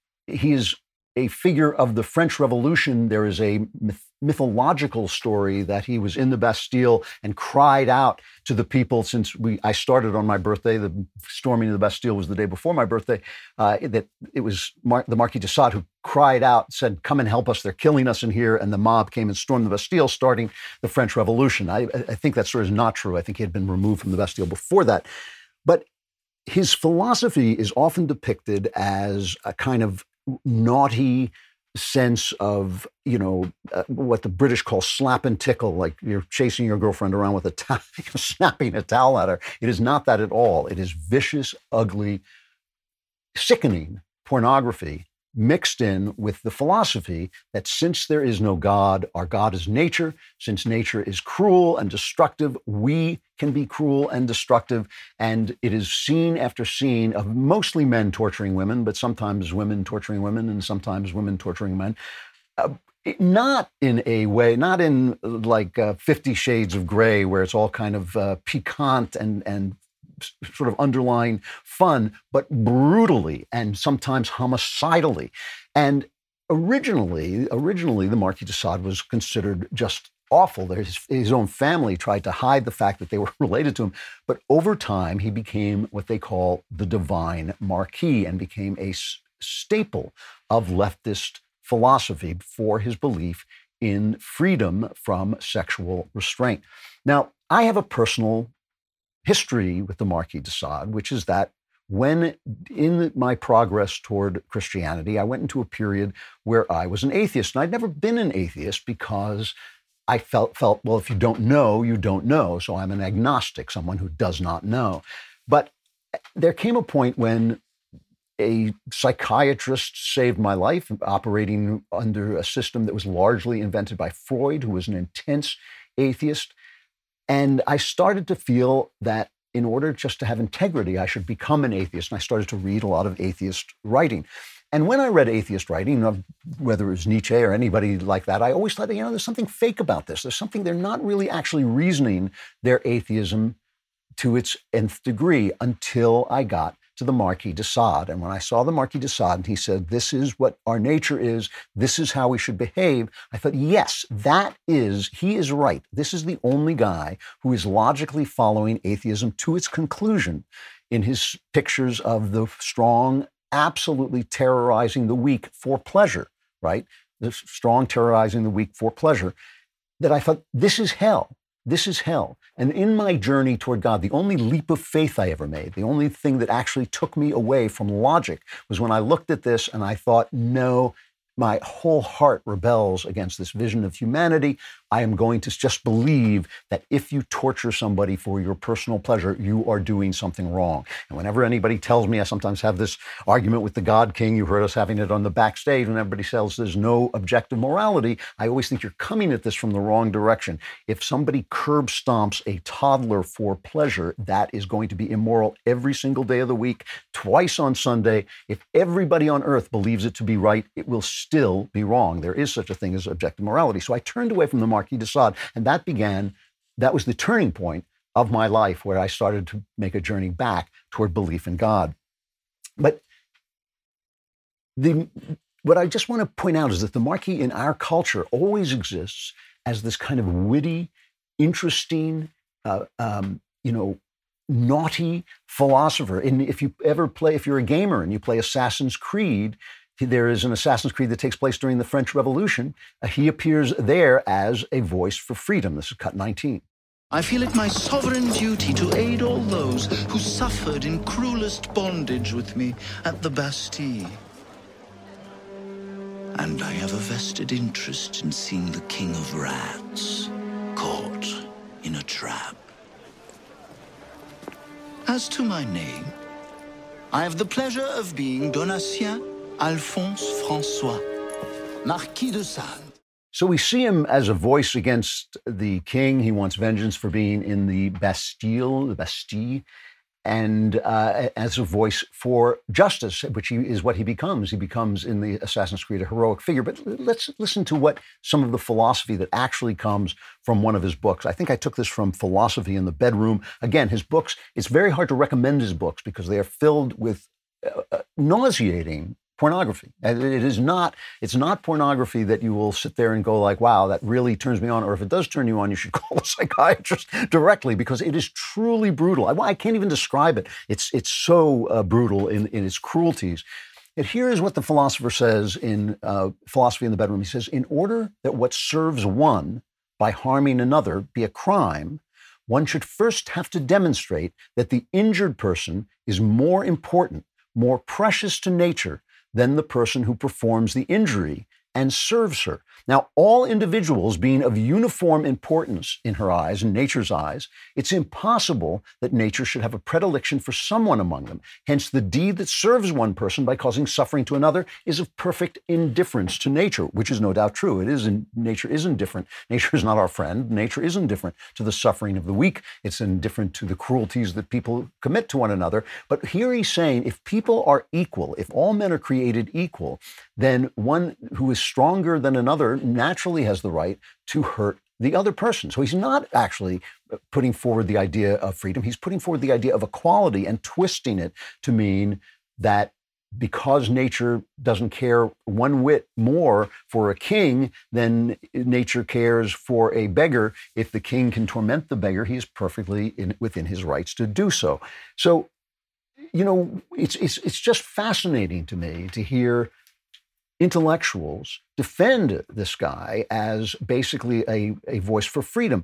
a figure of the French Revolution. There is a mythological story that he was in the Bastille and cried out to the people. Since I started on my birthday, the storming of the Bastille was the day before my birthday, that it was the Marquis de Sade who cried out, said, "Come and help us, they're killing us in here." And the mob came and stormed the Bastille, starting the French Revolution. I think that story is not true. I think he had been removed from the Bastille before that. But his philosophy is often depicted as a kind of naughty sense of, what the British call slap and tickle, like you're chasing your girlfriend around with a towel, snapping a towel at her. It is not that at all. It is vicious, ugly, sickening pornography mixed in with the philosophy that since there is no God, our God is nature. Since nature is cruel and destructive, we can be cruel and destructive. And it is scene after scene of mostly men torturing women, but sometimes women torturing women and sometimes women torturing men. Not in a way, not in like 50 Shades of Grey, where it's all kind of piquant and sort of underlying fun, but brutally and sometimes homicidally. And originally, the Marquis de Sade was considered just awful. His own family tried to hide the fact that they were related to him. But over time, he became what they call the Divine Marquis and became a staple of leftist philosophy for his belief in freedom from sexual restraint. Now, I have a personal history with the Marquis de Sade, which is that when in my progress toward Christianity, I went into a period where I was an atheist. And I'd never been an atheist because I felt, well, if you don't know, you don't know. So I'm an agnostic, someone who does not know. But there came a point when a psychiatrist saved my life, operating under a system that was largely invented by Freud, who was an intense atheist. And I started to feel that in order just to have integrity, I should become an atheist. And I started to read a lot of atheist writing. And when I read atheist writing, whether it was Nietzsche or anybody like that, I always thought, there's something fake about this. There's something, they're not really actually reasoning their atheism to its nth degree until I got to the Marquis de Sade. And when I saw the Marquis de Sade, and he said, this is what our nature is, this is how we should behave, I thought, yes, he is right. This is the only guy who is logically following atheism to its conclusion in his pictures of the strong absolutely terrorizing the weak for pleasure, right? The strong terrorizing the weak for pleasure, that I thought, this is hell. This is hell. And in my journey toward God, the only leap of faith I ever made, the only thing that actually took me away from logic was when I looked at this and I thought, no, my whole heart rebels against this vision of humanity. I am going to just believe that if you torture somebody for your personal pleasure, you are doing something wrong. And whenever anybody tells me, I sometimes have this argument with the God King, you heard us having it on the backstage, when everybody says there's no objective morality, I always think you're coming at this from the wrong direction. If somebody curb stomps a toddler for pleasure, that is going to be immoral every single day of the week, twice on Sunday. If everybody on earth believes it to be right, it will still be wrong. There is such a thing as objective morality. So I turned away from the Marquis de Sade, and that was the turning point of my life where I started to make a journey back toward belief in God. But what I just want to point out is that the Marquis in our culture always exists as this kind of witty, interesting, naughty philosopher. And if you're a gamer and you play Assassin's Creed, there is an Assassin's Creed that takes place during the French Revolution. He appears there as a voice for freedom. This is cut 19. I feel it my sovereign duty to aid all those who suffered in cruelest bondage with me at the Bastille. And I have a vested interest in seeing the King of Rats caught in a trap. As to my name, I have the pleasure of being Donatien Alphonse François, Marquis de Sade. So we see him as a voice against the king. He wants vengeance for being in the Bastille, and as a voice for justice, which is what he becomes. He becomes, in the Assassin's Creed, a heroic figure. But let's listen to what some of the philosophy that actually comes from one of his books. I think I took this from Philosophy in the Bedroom. Again, his books, it's very hard to recommend his books because they are filled with nauseating pornography. It's not pornography that you will sit there and go like, wow, that really turns me on. Or if it does turn you on, you should call a psychiatrist directly, because it is truly brutal. I can't even describe it. It's so brutal in its cruelties. And here is what the philosopher says in Philosophy in the Bedroom. He says, in order that what serves one by harming another be a crime, one should first have to demonstrate that the injured person is more important, more precious to nature than the person who performs the injury and serves her. Now, all individuals being of uniform importance in her eyes, in nature's eyes, it's impossible that nature should have a predilection for someone among them. Hence, the deed that serves one person by causing suffering to another is of perfect indifference to nature, which is no doubt true. Nature is indifferent. Nature is not our friend. Nature is indifferent to the suffering of the weak. It's indifferent to the cruelties that people commit to one another. But here he's saying, if people are equal, if all men are created equal, then one who is stronger than another naturally has the right to hurt the other person. So he's not actually putting forward the idea of freedom. He's putting forward the idea of equality and twisting it to mean that because nature doesn't care one whit more for a king than nature cares for a beggar, if the king can torment the beggar, he is perfectly within his rights to do so. So, it's just fascinating to me to hear intellectuals defend this guy as basically a voice for freedom.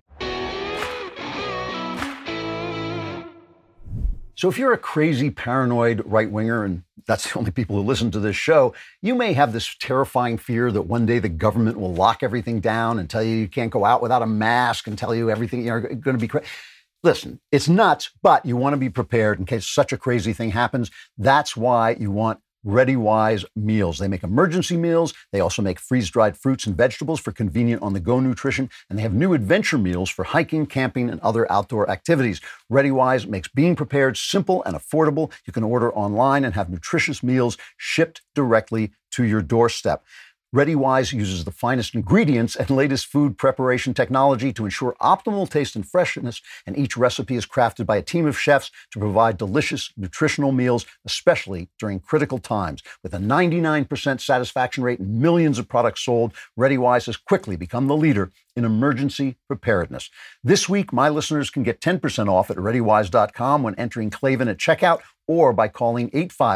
So if you're a crazy, paranoid right-winger, and that's the only people who listen to this show, you may have this terrifying fear that one day the government will lock everything down and tell you can't go out without a mask and tell you everything, you're going to be crazy. Listen, it's nuts, but you want to be prepared in case such a crazy thing happens. That's why you want ReadyWise meals. They make emergency meals. They also make freeze-dried fruits and vegetables for convenient on-the-go nutrition. And they have new adventure meals for hiking, camping, and other outdoor activities. ReadyWise makes being prepared simple and affordable. You can order online and have nutritious meals shipped directly to your doorstep. ReadyWise uses the finest ingredients and latest food preparation technology to ensure optimal taste and freshness, and each recipe is crafted by a team of chefs to provide delicious, nutritional meals, especially during critical times. With a 99% satisfaction rate and millions of products sold, ReadyWise has quickly become the leader in emergency preparedness. This week, my listeners can get 10% off at ReadyWise.com when entering Klavan at checkout or by calling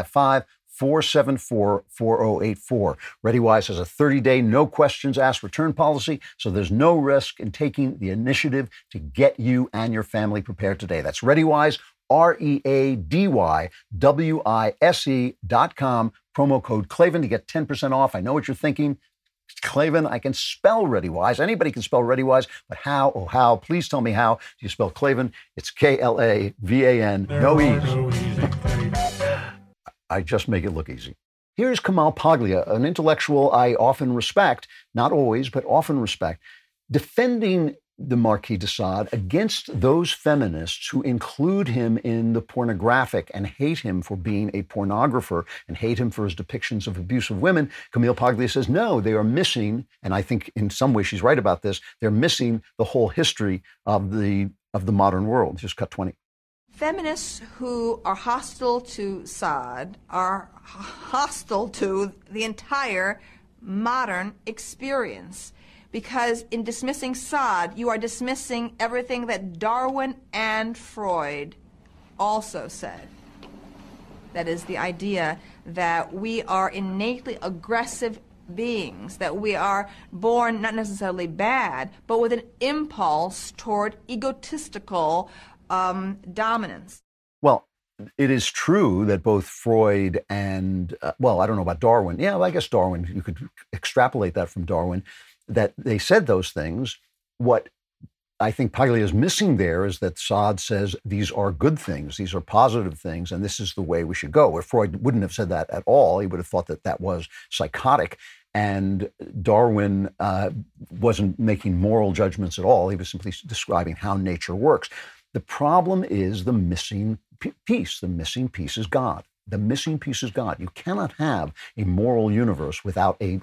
855-474-4084. ReadyWise has a 30-day, no-questions-asked return policy, so there's no risk in taking the initiative to get you and your family prepared today. That's ReadyWise, READYWISE.com, promo code Klavan to get 10% off. I know what you're thinking. Klavan, I can spell ReadyWise. Anybody can spell ReadyWise, but how? Oh, how? Please tell me how. Do you spell Klavan? It's Klavan. No E's. I just make it look easy. Here's Kamal Paglia, an intellectual I often respect, not always, but often respect, defending the Marquis de Sade against those feminists who include him in the pornographic and hate him for being a pornographer and hate him for his depictions of abuse of women. Camille Paglia says, no, they are missing, and I think in some way she's right about this, they're missing the whole history of the modern world. Just cut 20. Feminists who are hostile to Sade are hostile to the entire modern experience. Because in dismissing Sade, you are dismissing everything that Darwin and Freud also said. That is the idea that we are innately aggressive beings, that we are born not necessarily bad, but with an impulse toward egotistical dominance. Well, it is true that both Freud and, I don't know about Darwin. Yeah, well, I guess Darwin, you could extrapolate that from Darwin, that they said those things. What I think Paglia is missing there is that Sade says these are good things, these are positive things, and this is the way we should go. If Freud wouldn't have said that at all, he would have thought that that was psychotic. And Darwin wasn't making moral judgments at all. He was simply describing how nature works. The problem is the missing piece. The missing piece is God. The missing piece is God. You cannot have a moral universe without an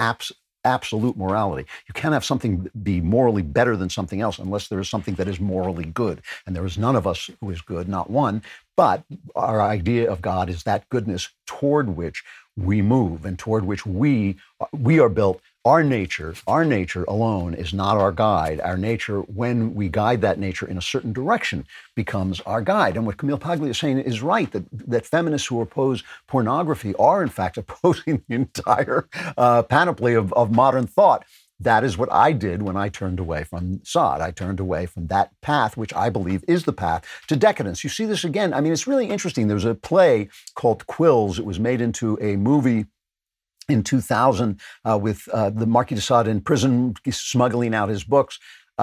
absolute morality. You can't have something be morally better than something else unless there is something that is morally good. And there is none of us who is good, not one. But our idea of God is that goodness toward which we move and toward which we are built. Our nature alone is not our guide. Our nature, when we guide that nature in a certain direction, becomes our guide. And what Camille Paglia is saying is right, that feminists who oppose pornography are, in fact, opposing the entire panoply of modern thought. That is what I did when I turned away from Sade. I turned away from that path, which I believe is the path to decadence. You see this again. I mean, it's really interesting. There was a play called Quills. It was made into a movie in 2000 with the Marquis de Sade in prison, smuggling out his books.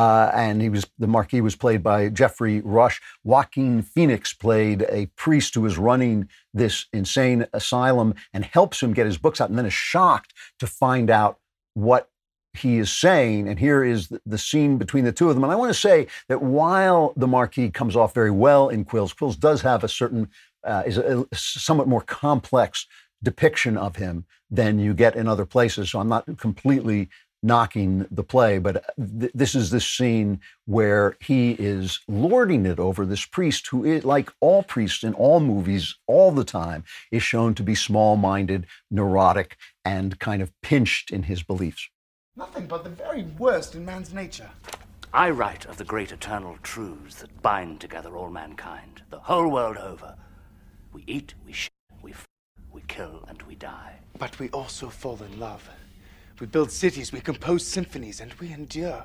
And the Marquis was played by Jeffrey Rush. Joaquin Phoenix played a priest who is running this insane asylum and helps him get his books out, and then is shocked to find out what he is saying. And here is the scene between the two of them. And I want to say that while the Marquis comes off very well in Quills, Quills does have a certain, is a somewhat more complex depiction of him than you get in other places. So I'm not completely knocking the play, but this is this scene where he is lording it over this priest who is, like all priests in all movies all the time, is shown to be small-minded, neurotic, and kind of pinched in his beliefs. Nothing but the very worst in man's nature. I write of the great eternal truths that bind together all mankind, the whole world over. We eat, we share, we kill, and we die. But we also fall in love. We build cities, we compose symphonies, and we endure.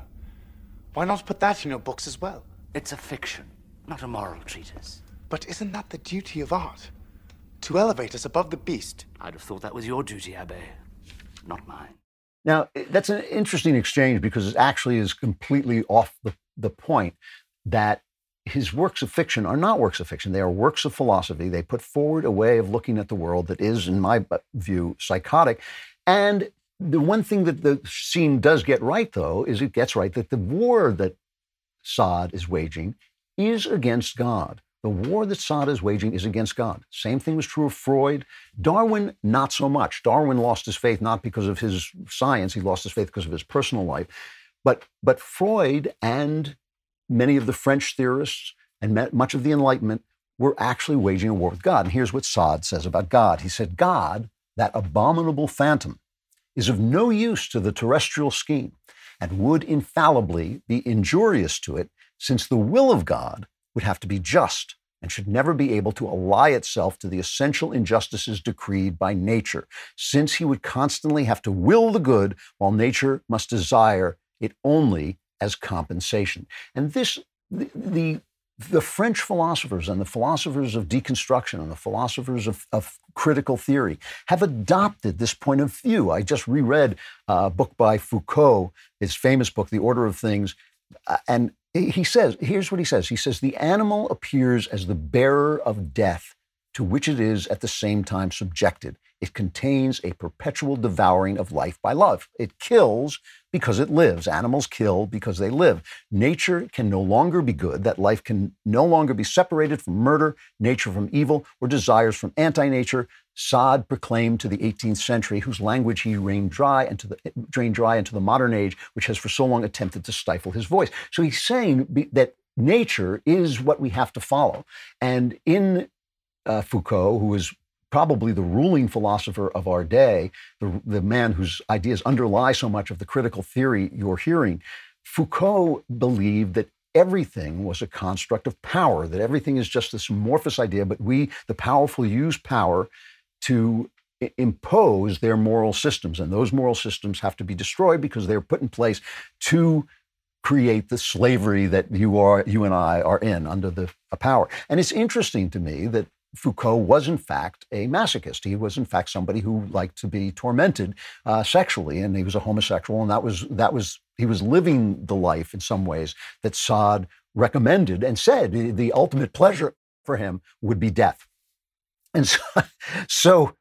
Why not put that in your books as well? It's a fiction, not a moral treatise. But isn't that the duty of art? To elevate us above the beast? I'd have thought that was your duty, Abbé, not mine. Now, that's an interesting exchange because it actually is completely off the point that his works of fiction are not works of fiction. They are works of philosophy. They put forward a way of looking at the world that is, in my view, psychotic. And the one thing that the scene does get right, though, is it gets right that the war that Sade is waging is against God. The war that Sade is waging is against God. Same thing was true of Freud. Darwin, not so much. Darwin lost his faith not because of his science. He lost his faith because of his personal life. But Freud and many of the French theorists and much of the Enlightenment were actually waging a war with God. And here's what Sade says about God. He said, God, that abominable phantom, is of no use to the terrestrial scheme and would infallibly be injurious to it, since the will of God would have to be just and should never be able to ally itself to the essential injustices decreed by nature, since he would constantly have to will the good while nature must desire it only as compensation. And this, the the French philosophers and the philosophers of deconstruction and the philosophers of critical theory have adopted this point of view. I just reread a book by Foucault, his famous book, The Order of Things, and he says, here's what he says. He says, the animal appears as the bearer of death to which it is at the same time subjected. It contains a perpetual devouring of life by love. It kills because it lives. Animals kill because they live. Nature can no longer be good. That life can no longer be separated from murder, nature from evil, or desires from anti-nature. Sade proclaimed to the 18th century, whose language he drained dry into the modern age, which has for so long attempted to stifle his voice. So he's saying that nature is what we have to follow. And in Foucault, who is probably the ruling philosopher of our day, the man whose ideas underlie so much of the critical theory you're hearing, Foucault believed that everything was a construct of power, that everything is just this amorphous idea, but we, the powerful, use power to impose their moral systems. And those moral systems have to be destroyed because they're put in place to create the slavery that you and I are in under the power. And it's interesting to me that Foucault was in fact a masochist. He was in fact somebody who liked to be tormented sexually, and he was a homosexual, and he was living the life in some ways that Sade recommended and said the ultimate pleasure for him would be death. And so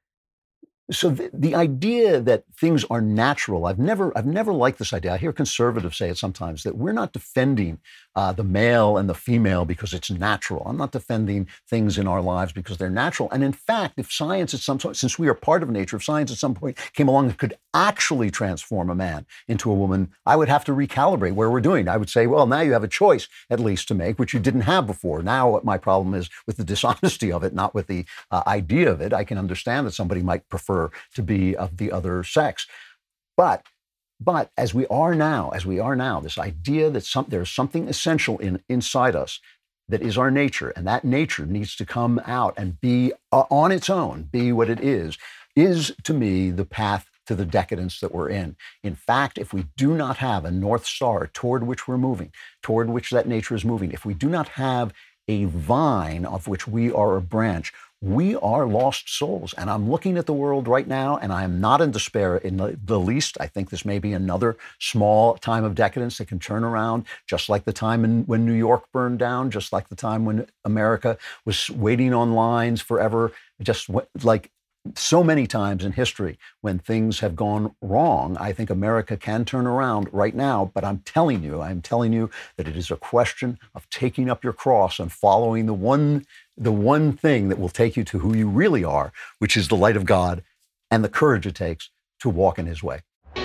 the idea that things are natural, I've never liked this idea. I hear conservatives say it sometimes, that we're not defending the male and the female because it's natural. I'm not defending things in our lives because they're natural. And in fact, if science at some point, since we are part of nature, if science at some point came along that could actually transform a man into a woman, I would have to recalibrate where we're doing. I would say, well, now you have a choice at least to make, which you didn't have before. Now what my problem is with the dishonesty of it, not with the idea of it. I can understand that somebody might prefer to be of the other sex. But as we are now, this idea that there's something essential inside us that is our nature, and that nature needs to come out and be on its own, be what it is to me the path to the decadence that we're in. In fact, if we do not have a North Star toward which we're moving, toward which that nature is moving, if we do not have a vine of which we are a branch, we are lost souls. And I'm looking at the world right now, and I am not in despair in the least. I think this may be another small time of decadence that can turn around, just like the time when New York burned down, just like the time when America was waiting on lines forever, just like so many times in history when things have gone wrong. I think America can turn around right now, but I'm telling you that it is a question of taking up your cross and following the one thing that will take you to who you really are, which is the light of God and the courage it takes to walk in his way.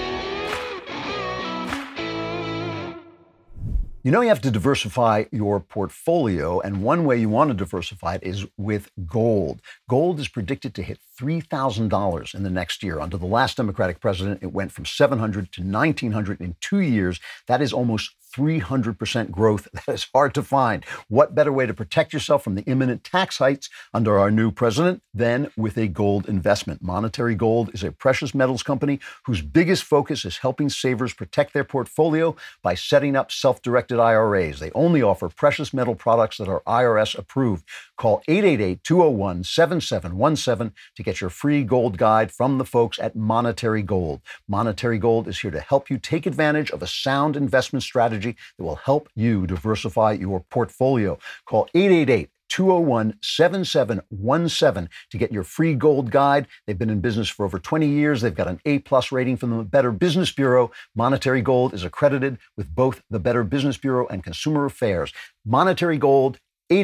You know, you have to diversify your portfolio, and one way you want to diversify it is with gold. Gold is predicted to hit $3,000 in the next year. Under the last Democratic president, it went from $700 to $1,900 in 2 years. That is almost 300% growth. That is hard to find. What better way to protect yourself from the imminent tax hikes under our new president than with a gold investment? Monetary Gold is a precious metals company whose biggest focus is helping savers protect their portfolio by setting up self-directed IRAs. They only offer precious metal products that are IRS approved. Call 888-201-7717 to get your free gold guide from the folks at Monetary Gold. Monetary Gold is here to help you take advantage of a sound investment strategy that will help you diversify your portfolio. Call 888-201-7717 to get your free gold guide. They've been in business for over 20 years. They've got an A+ rating from the Better Business Bureau. Monetary Gold is accredited with both the Better Business Bureau and Consumer Affairs. Monetary Gold,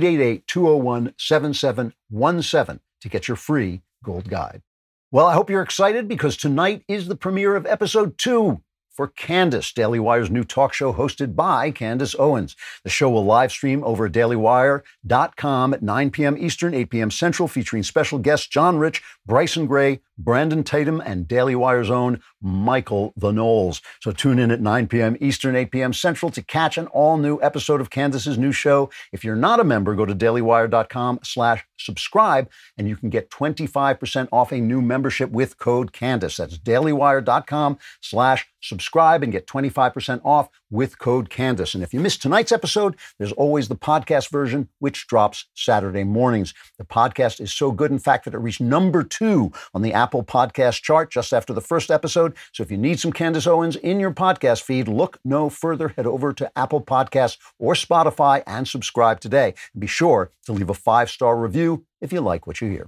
888-201-7717 to get your free gold guide. Well, I hope you're excited because tonight is the premiere of episode 2 for Candace, Daily Wire's new talk show hosted by Candace Owens. The show will live stream over at dailywire.com at 9 p.m. Eastern, 8 p.m. Central, featuring special guests John Rich, Bryson Gray, Brandon Tatum, and Daily Wire's own Michael The Knowles. So tune in at 9 p.m. Eastern, 8 p.m. Central to catch an all-new episode of Candace's new show. If you're not a member, go to dailywire.com/subscribe, and you can get 25% off a new membership with code Candace. That's dailywire.com/subscribe. subscribe and get 25% off with code Candace. And if you missed tonight's episode, there's always the podcast version, which drops Saturday mornings. The podcast is so good, in fact, that it reached number 2 on the Apple Podcast chart just after the first episode. So if you need some Candace Owens in your podcast feed, look no further. Head over to Apple Podcasts or Spotify and subscribe today. And be sure to leave a 5-star review if you like what you hear.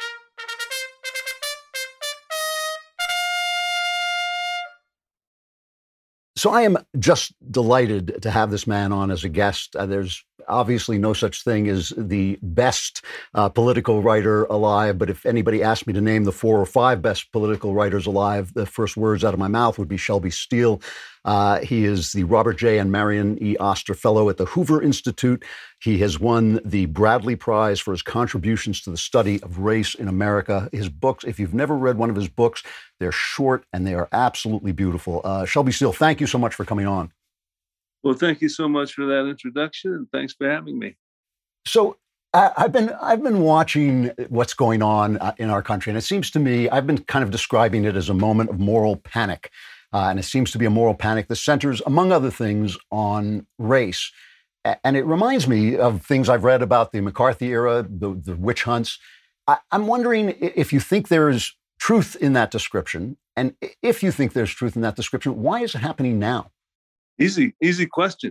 So I am just delighted to have this man on as a guest. There's obviously no such thing as the best political writer alive, but if anybody asked me to name the 4 or 5 best political writers alive, the first words out of my mouth would be Shelby Steele. He is the Robert J. and Marion E. Oster Fellow at the Hoover Institute. He has won the Bradley Prize for his contributions to the study of race in America. His books, if you've never read one of his books, they're short and they are absolutely beautiful. Shelby Steele, thank you so much for coming on. Well, thank you so much for that introduction, and thanks for having me. So I've been watching what's going on in our country, and it seems to me, I've been kind of describing it as a moment of moral panic. And it seems to be a moral panic that centers, among other things, on race. And it reminds me of things I've read about the McCarthy era, the witch hunts. I'm wondering if you think there is truth in that description. And if you think there's truth in that description, why is it happening now? Easy question.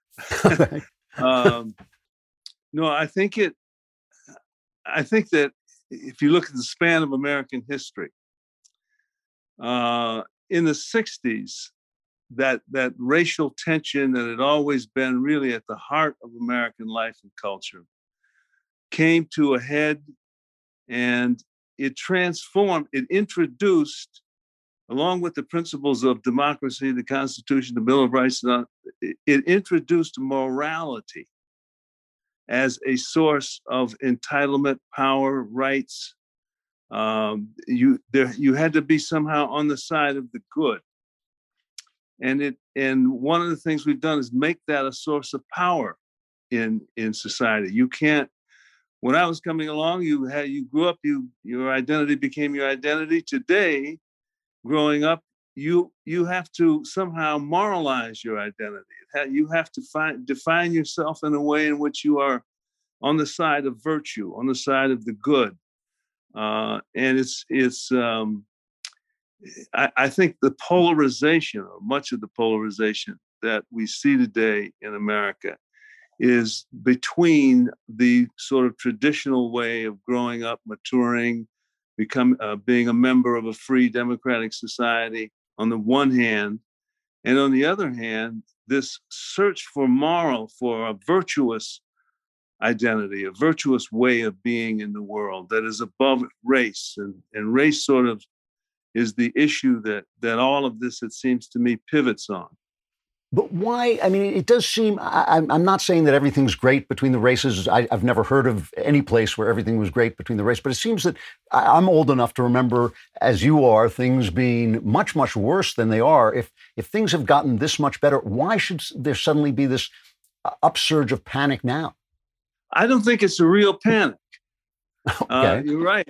No, I think that if you look at the span of American history, in the 60s, that racial tension that had always been really at the heart of American life and culture came to a head, and it transformed, it introduced, along with the principles of democracy, the Constitution, the Bill of Rights, it introduced morality as a source of entitlement, power, rights. You had to be somehow on the side of the good, and one of the things we've done is make that a source of power in society. You can't. When I was coming along, you grew up, your identity became your identity. Today, growing up, you have to somehow moralize your identity. You have to define yourself in a way in which you are on the side of virtue, on the side of the good. And I think the polarization, or much of the polarization that we see today in America, is between the sort of traditional way of growing up, maturing, being a member of a free democratic society on the one hand, and on the other hand, this search for a virtuous identity, a virtuous way of being in the world that is above race. And race sort of is the issue that all of this, it seems to me, pivots on. But why? I mean, it does seem, I'm not saying that everything's great between the races. I've never heard of any place where everything was great between the races, but it seems that I'm old enough to remember, as you are, things being much, much worse than they are. If things have gotten this much better, why should there suddenly be this upsurge of panic now? I don't think it's a real panic. Okay. You're right.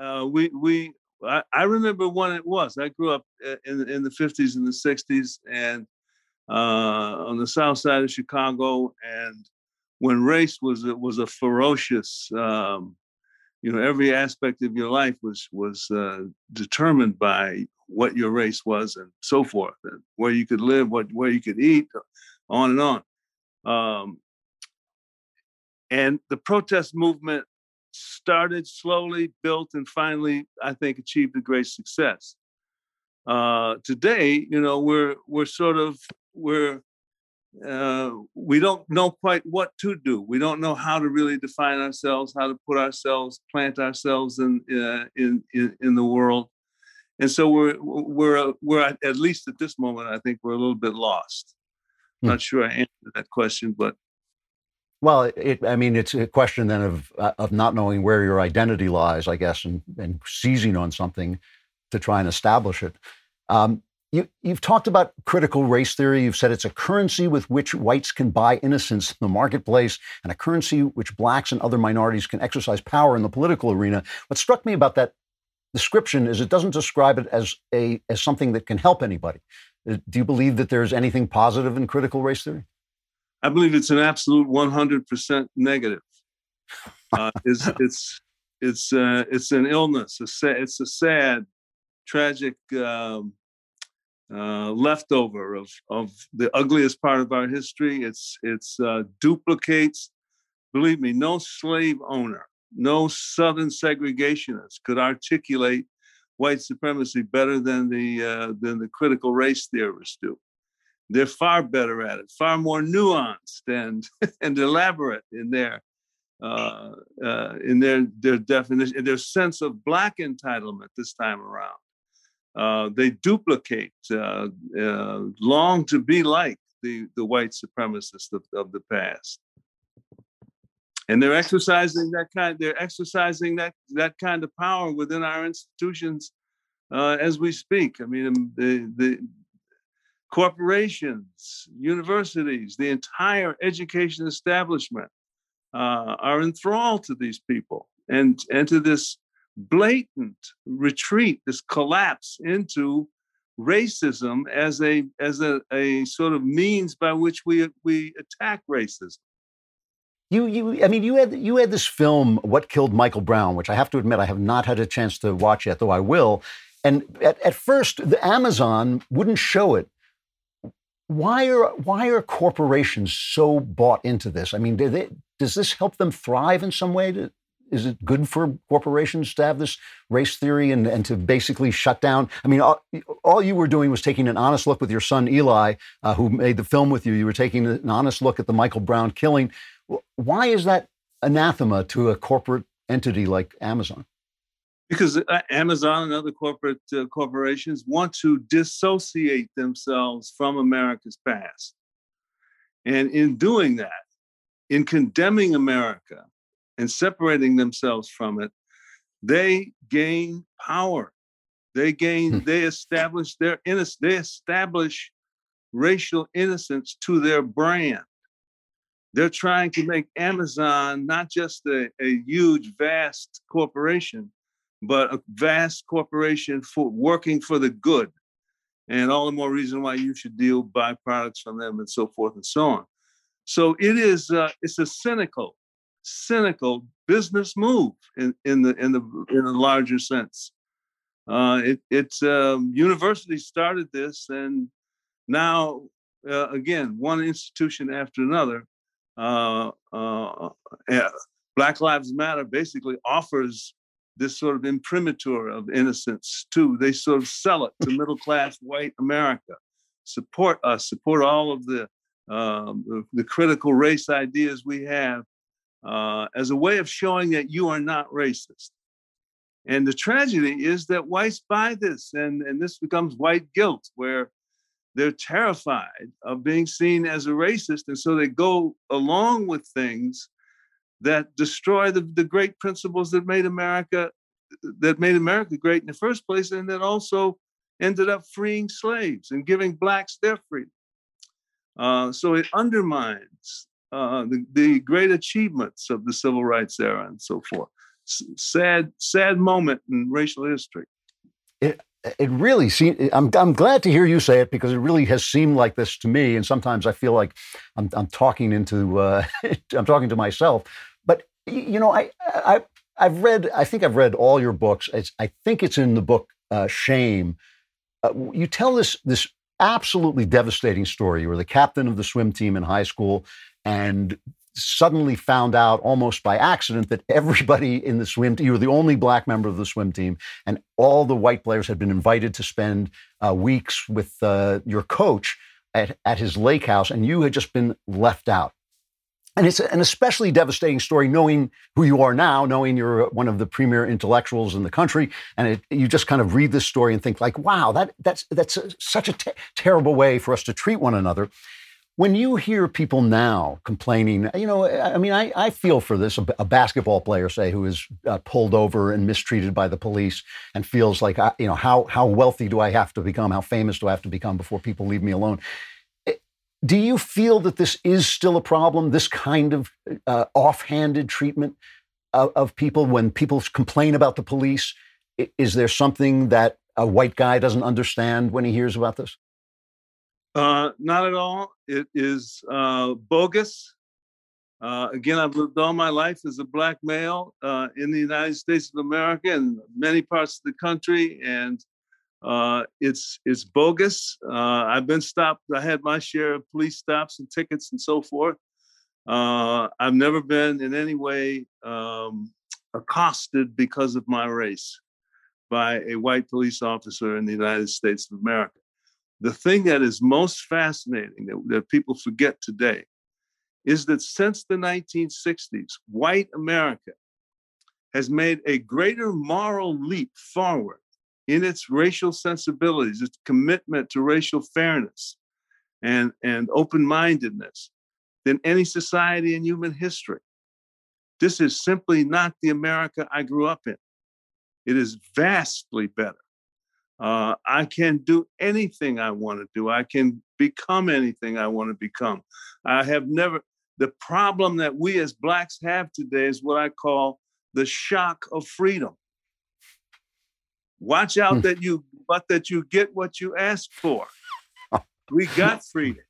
I remember when it was. I grew up in the 50s and the 60s, and on the south side of Chicago, and when race was a ferocious, every aspect of your life was determined by what your race was and so forth, and where you could live, where you could eat, on and on. And the protest movement started slowly, built, and finally, I think, achieved a great success. Today, we don't know quite what to do. We don't know how to really define ourselves, how to plant ourselves in the world, and so we're at least at this moment, I think we're a little bit lost. Not sure I answered that question, but. Well, it's a question then of not knowing where your identity lies, I guess, and seizing on something to try and establish it. You've talked about critical race theory. You've said it's a currency with which whites can buy innocence in the marketplace, and a currency which blacks and other minorities can exercise power in the political arena. What struck me about that description is it doesn't describe it as something that can help anybody. Do you believe that there's anything positive in critical race theory? I believe it's an absolute 100% negative. It's an illness. It's a sad, tragic leftover of the ugliest part of our history. It's duplicates. Believe me, no slave owner, no Southern segregationist could articulate white supremacy better than the critical race theorists do. They're far better at it, far more nuanced and elaborate in their definition, in their sense of Black entitlement this time around. They duplicate, long to be like the white supremacists of the past. And they're exercising that kind of power within our institutions as we speak. I mean, the corporations, universities, the entire education establishment are enthralled to these people and to this blatant retreat, this collapse into racism as a sort of means by which we attack racism. You had this film, What Killed Michael Brown, which I have to admit I have not had a chance to watch yet, though I will. And at first, the Amazon wouldn't show it. Why are corporations so bought into this? I mean, does this help them thrive in some way? Is it good for corporations to have this race theory and to basically shut down? I mean, all you were doing was taking an honest look with your son, Eli, who made the film with you. You were taking an honest look at the Michael Brown killing. Why is that anathema to a corporate entity like Amazon? Because Amazon and other corporations want to dissociate themselves from America's past. And in doing that, in condemning America and separating themselves from it, they gain power. They establish they establish racial innocence to their brand. They're trying to make Amazon not just a huge, vast corporation, but a vast corporation for working for the good. And all the more reason why you should buy products from them and so forth and so on. So it's a cynical business move in the larger sense. Universities started this, and now again, one institution after another. Black Lives Matter basically offers this sort of imprimatur of innocence too. They sort of sell it to middle-class white America. Support us, support all of the critical race ideas we have as a way of showing that you are not racist. And the tragedy is that whites buy this, and this becomes white guilt, where they're terrified of being seen as a racist, and so they go along with things that destroy the great principles that made America great in the first place, and that also ended up freeing slaves and giving blacks their freedom. So it undermines the great achievements of the civil rights era and so forth. Sad moment in racial history. It really seems. I'm glad to hear you say it, because it really has seemed like this to me, and sometimes I feel like I'm talking into I'm talking to myself. But you know, I've read. I think I've read all your books. I think it's in the book Shame. You tell this absolutely devastating story. You were the captain of the swim team in high school, and suddenly found out almost by accident that everybody in the swim team, you were the only black member of the swim team, and all the white players had been invited to spend weeks with your coach at his lake house, and you had just been left out. And it's an especially devastating story, knowing who you are now, knowing you're one of the premier intellectuals in the country, and you just kind of read this story and think like, wow, that's such a terrible way for us to treat one another. When you hear people now complaining, you know, I mean, I feel for this, a basketball player, say, who is pulled over and mistreated by the police and feels like, you know, how wealthy do I have to become? How famous do I have to become before people leave me alone? Do you feel that this is still a problem, this kind of offhanded treatment of people when people complain about the police? Is there something that a white guy doesn't understand when he hears about this? Not at all. It is bogus. Again, I've lived all my life as a black male in the United States of America and many parts of the country, and it's bogus. I've been stopped. I had my share of police stops and tickets and so forth. I've never been in any way accosted because of my race by a white police officer in the United States of America. The thing that is most fascinating that people forget today is that since the 1960s, white America has made a greater moral leap forward in its racial sensibilities, its commitment to racial fairness and open-mindedness than any society in human history. This is simply not the America I grew up in. It is vastly better. I can do anything I want to do. I can become anything I want to become. The problem that we as Blacks have today is what I call the shock of freedom. Watch out that you get what you ask for. We got freedom.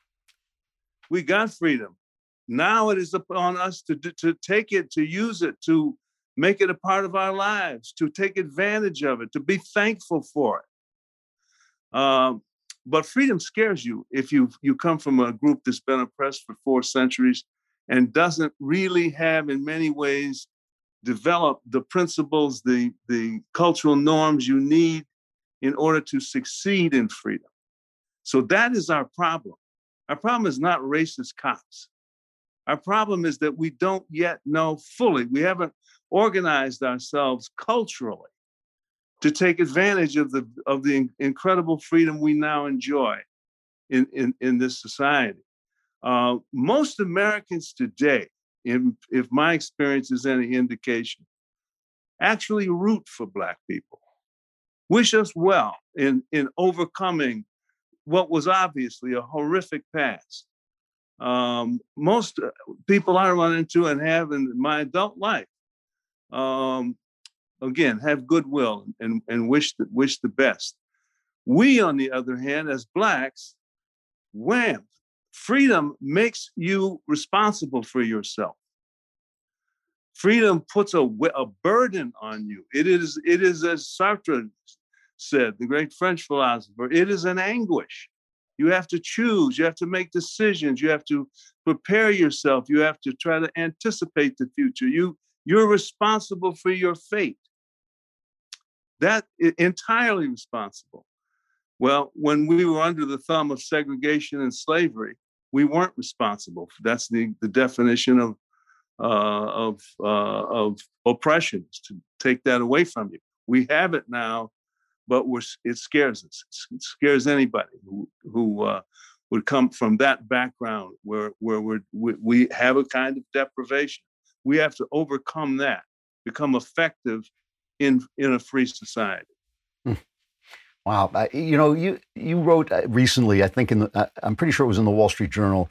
We got freedom. Now it is upon us to take it, to use it, to make it a part of our lives, to take advantage of it, to be thankful for it. But freedom scares you if you come from a group that's been oppressed for 4 centuries and doesn't really have, in many ways, developed the principles, the cultural norms you need in order to succeed in freedom. So that is our problem. Our problem is not racist cops. Our problem is that we don't yet know fully. We haven't organized ourselves culturally to take advantage of the incredible freedom we now enjoy in this society. Most Americans today, if my experience is any indication, actually root for Black people, wish us well in overcoming what was obviously a horrific past. Most people I run into and have in my adult life, again, have goodwill and wish the best. We, on the other hand, as Blacks, wham, freedom makes you responsible for yourself. Freedom puts a burden on you. It is, as Sartre said, the great French philosopher, it is an anguish. You have to choose, you have to make decisions, you have to prepare yourself, you have to try to anticipate the future. You're responsible for your fate. That is entirely responsible. Well, when we were under the thumb of segregation and slavery, we weren't responsible. That's the definition of oppression, is to take that away from you. We have it now, but it scares us. It scares anybody who would come from that background where we have a kind of deprivation. We have to overcome that, become effective in a free society. Wow. You wrote recently, I think I'm pretty sure it was in the Wall Street Journal,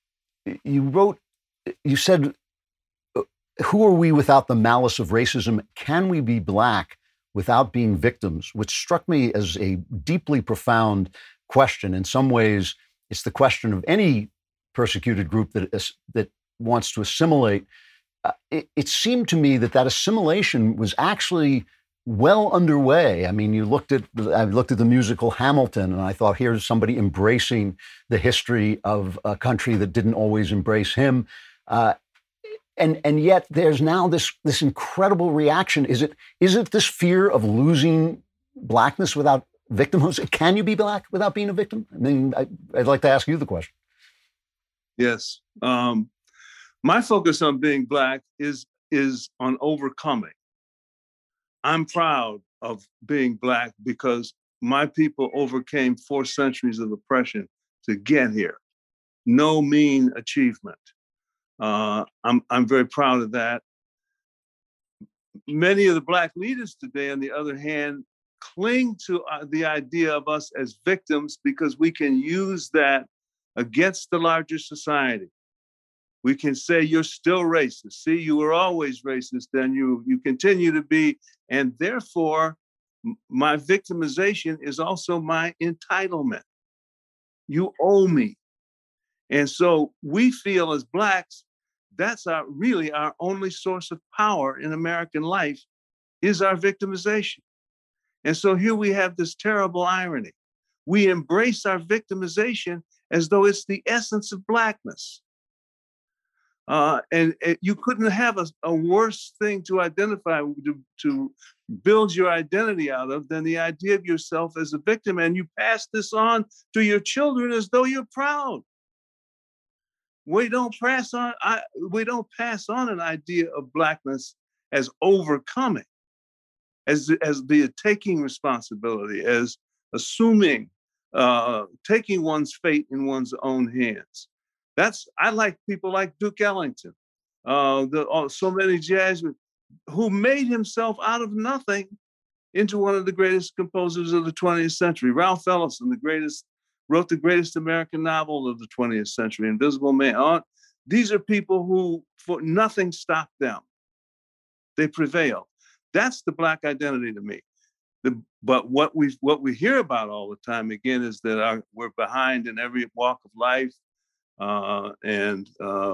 you said, who are we without the malice of racism? Can we be Black without being victims? Which struck me as a deeply profound question. In some ways, it's the question of any persecuted group that wants to assimilate. It seemed to me that assimilation was actually well underway. I mean, I looked at the musical Hamilton, and I thought, here's somebody embracing the history of a country that didn't always embrace him. And yet there's now this incredible reaction. Is it this fear of losing Blackness without victimhood? Can you be Black without being a victim? I mean, I'd like to ask you the question. Yes. My focus on being Black is on overcoming. I'm proud of being Black because my people overcame 4 centuries of oppression to get here. No mean achievement. I'm very proud of that. Many of the Black leaders today, on the other hand, cling to the idea of us as victims because we can use that against the larger society. We can say, you're still racist. See, you were always racist, and you continue to be. And therefore, my victimization is also my entitlement. You owe me. And so we feel as blacks, that's really our only source of power in American life is our victimization. And so here we have this terrible irony. We embrace our victimization as though it's the essence of blackness. And you couldn't have a worse thing to identify, to build your identity out of than the idea of yourself as a victim. And you pass this on to your children as though you're proud. We don't pass on an idea of blackness as overcoming, as taking responsibility, as assuming, taking one's fate in one's own hands. I like people like Duke Ellington, so many jazzmen, who made himself out of nothing into one of the greatest composers of the 20th century. Ralph Ellison, wrote the greatest American novel of the 20th century, Invisible Man. These are people who, for nothing stopped them. They prevailed. That's the black identity to me. But what we hear about all the time again is that we're behind in every walk of life, and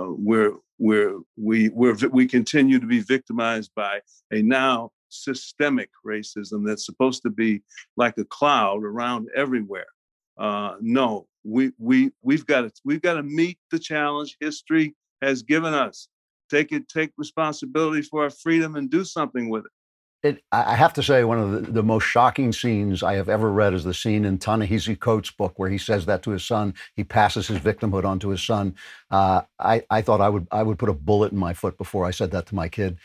we continue to be victimized by a now systemic racism that's supposed to be like a cloud around everywhere. No, we've got to meet the challenge history has given us. Take responsibility for our freedom and do something with it. I have to say, one of the most shocking scenes I have ever read is the scene in Ta-Nehisi Coates' book where he says that to his son. He passes his victimhood on to his son. I thought I would put a bullet in my foot before I said that to my kid.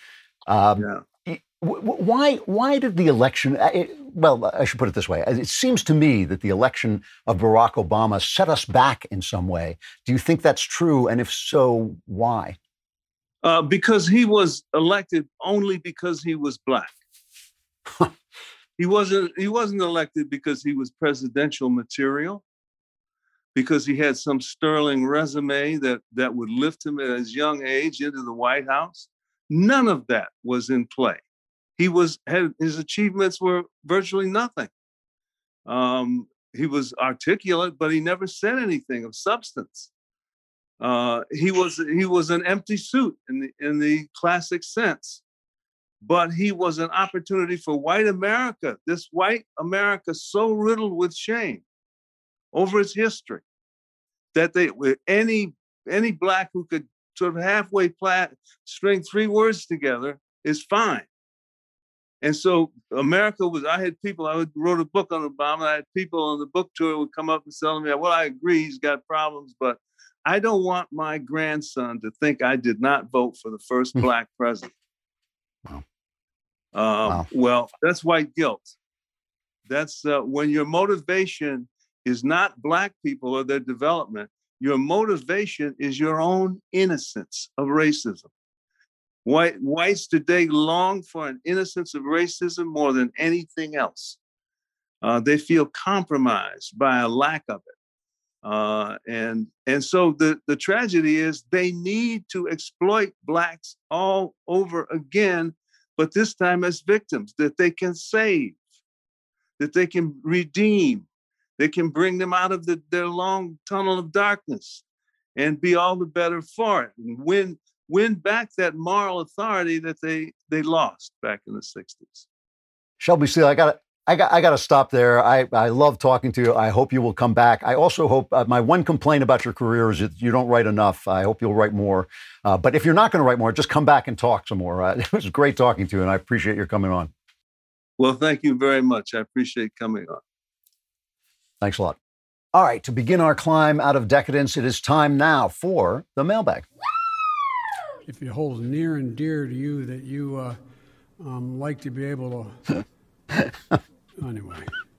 Why did the election? Well, I should put it this way. It seems to me that the election of Barack Obama set us back in some way. Do you think that's true? And if so, why? Because he was elected only because he was black. He wasn't elected because he was presidential material, because he had some sterling resume that would lift him at his young age into the White House. None of that was in play. His achievements were virtually nothing. He was articulate, but he never said anything of substance. He was an empty suit in the classic sense, but he was an opportunity for white America. This white America so riddled with shame over its history that any black who could sort of halfway string three words together is fine. And so America I wrote a book on Obama. I had people on the book tour would come up and tell me, well, I agree, he's got problems, but I don't want my grandson to think I did not vote for the first black president. Wow. Well, that's white guilt. That's when your motivation is not black people or their development. Your motivation is your own innocence of racism. Whites today long for an innocence of racism more than anything else. They feel compromised by a lack of it. And so the tragedy is they need to exploit blacks all over again, but this time as victims that they can save, that they can redeem, they can bring them out of their long tunnel of darkness and be all the better for it and win back that moral authority that they lost back in the 60s. Shelby Steele, I got to stop there. I love talking to you. I hope you will come back. I also hope my one complaint about your career is that you don't write enough. I hope you'll write more. But if you're not going to write more, just come back and talk some more. It was great talking to you, and I appreciate your coming on. Well, thank you very much. I appreciate coming on. Thanks a lot. All right, to begin our climb out of decadence, it is time now for the mailbag. If it holds near and dear to you that you like to be able to... Anyway,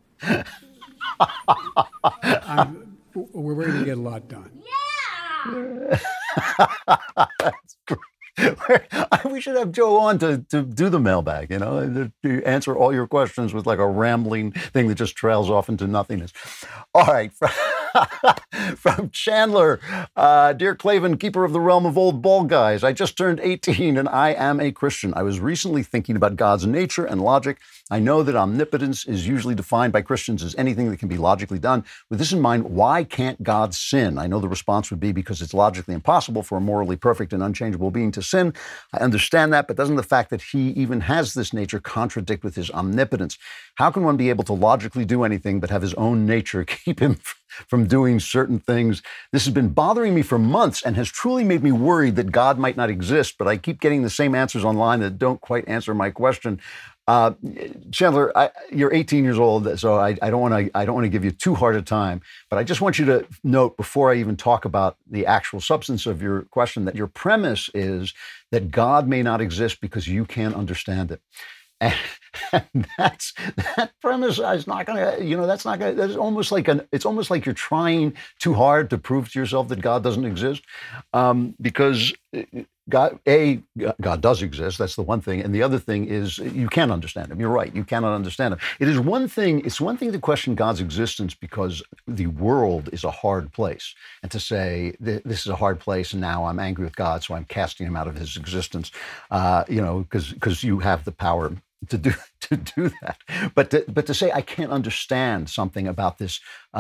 we're ready to get a lot done. Yeah! That's great. We should have Joe on to do the mailbag, to answer all your questions with like a rambling thing that just trails off into nothingness. All right. From Chandler, dear Klavan, keeper of the realm of old bald guys, I just turned 18 and I am a Christian. I was recently thinking about God's nature and logic. I know that omnipotence is usually defined by Christians as anything that can be logically done. With this in mind, why can't God sin? I know the response would be because it's logically impossible for a morally perfect and unchangeable being to sin. I understand that, but doesn't the fact that he even has this nature contradict with his omnipotence? How can one be able to logically do anything but have his own nature keep him from doing certain things? This has been bothering me for months and has truly made me worried that God might not exist, but I keep getting the same answers online that don't quite answer my question. Chandler, you're 18 years old, so I don't want to give you too hard a time, but I just want you to note before I even talk about the actual substance of your question that your premise is that God may not exist because you can't understand it. And that premise is not going to, that's almost like it's almost like you're trying too hard to prove to yourself that God doesn't exist, because God does exist. That's the one thing. And the other thing is you can't understand him. You're right. You cannot understand him. It's one thing to question God's existence because the world is a hard place, and to say this is a hard place and now I'm angry with God, so I'm casting him out of his existence, because you have the power to do that. But to say I can't understand something about this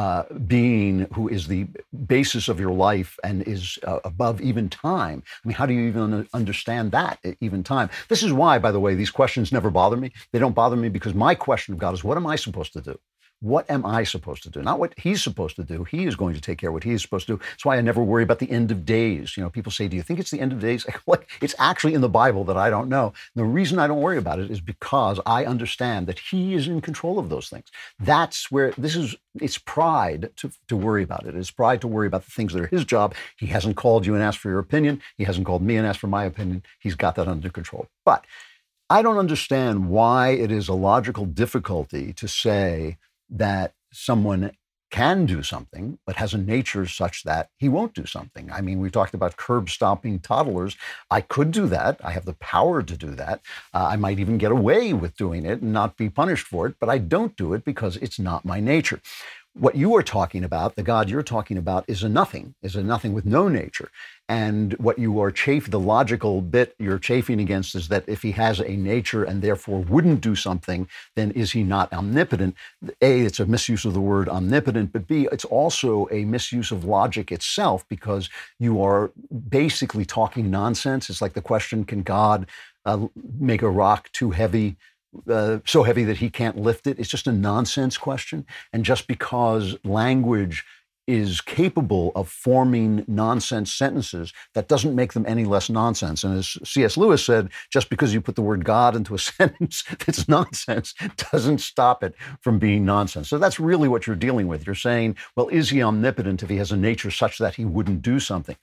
being who is the basis of your life and is above even time. I mean, how do you even understand that, even time? This is why, by the way, these questions never bother me. They don't bother me because my question of God is, what am I supposed to do? What am I supposed to do? Not what he's supposed to do. He is going to take care of what he is supposed to do. That's why I never worry about the end of days. People say, do you think it's the end of days? It's actually in the Bible that I don't know. And the reason I don't worry about it is because I understand that he is in control of those things. That's where it's pride to worry about it. It's pride to worry about the things that are his job. He hasn't called you and asked for your opinion. He hasn't called me and asked for my opinion. He's got that under control. But I don't understand why it is a logical difficulty to say that someone can do something, but has a nature such that he won't do something. I mean, we talked about curb stomping toddlers. I could do that. I have the power to do that. I might even get away with doing it and not be punished for it, but I don't do it because it's not my nature. What you are talking about, the God you're talking about, is a nothing with no nature. And what you are the logical bit you're chafing against is that if he has a nature and therefore wouldn't do something, then is he not omnipotent? A, it's a misuse of the word omnipotent, but B, it's also a misuse of logic itself because you are basically talking nonsense. It's like the question, can God make a rock too heavy? So heavy that he can't lift it? It's just a nonsense question. And just because language is capable of forming nonsense sentences, that doesn't make them any less nonsense. And as C.S. Lewis said, just because you put the word God into a sentence that's nonsense doesn't stop it from being nonsense. So that's really what you're dealing with. You're saying, well, is he omnipotent if he has a nature such that he wouldn't do something?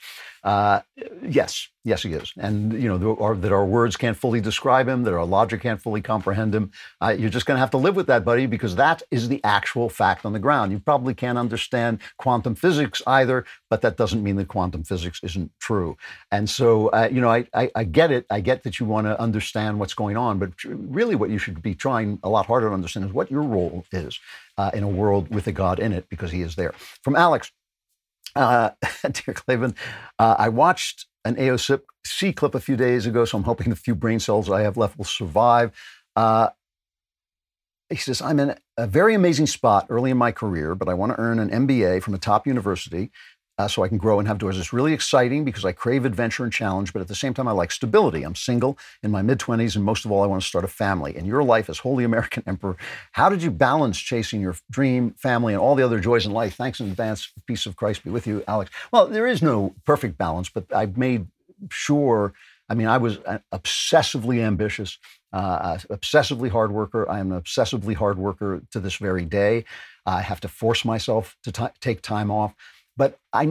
Yes, he is. And, that our words can't fully describe him, that our logic can't fully comprehend him. You're just going to have to live with that, buddy, because that is the actual fact on the ground. You probably can't understand quantum physics either, but that doesn't mean that quantum physics isn't true. And so, I get it. I get that you want to understand what's going on, but really what you should be trying a lot harder to understand is what your role is in a world with a God in it, because he is there. From Alex. Dear Klavan, I watched an AOC clip a few days ago, so I'm hoping the few brain cells I have left will survive. He says, I'm in a very amazing spot early in my career, but I want to earn an MBA from a top university so I can grow and have doors. It's really exciting because I crave adventure and challenge, but at the same time, I like stability. I'm single in my mid-20s, and most of all, I want to start a family. In your life as Holy American Emperor, how did you balance chasing your dream, family, and all the other joys in life? Thanks in advance. Peace of Christ be with you, Alex. Well, there is no perfect balance, but I've made sure, I was obsessively ambitious, obsessively hard worker. I am an obsessively hard worker to this very day. I have to force myself to take time off. But I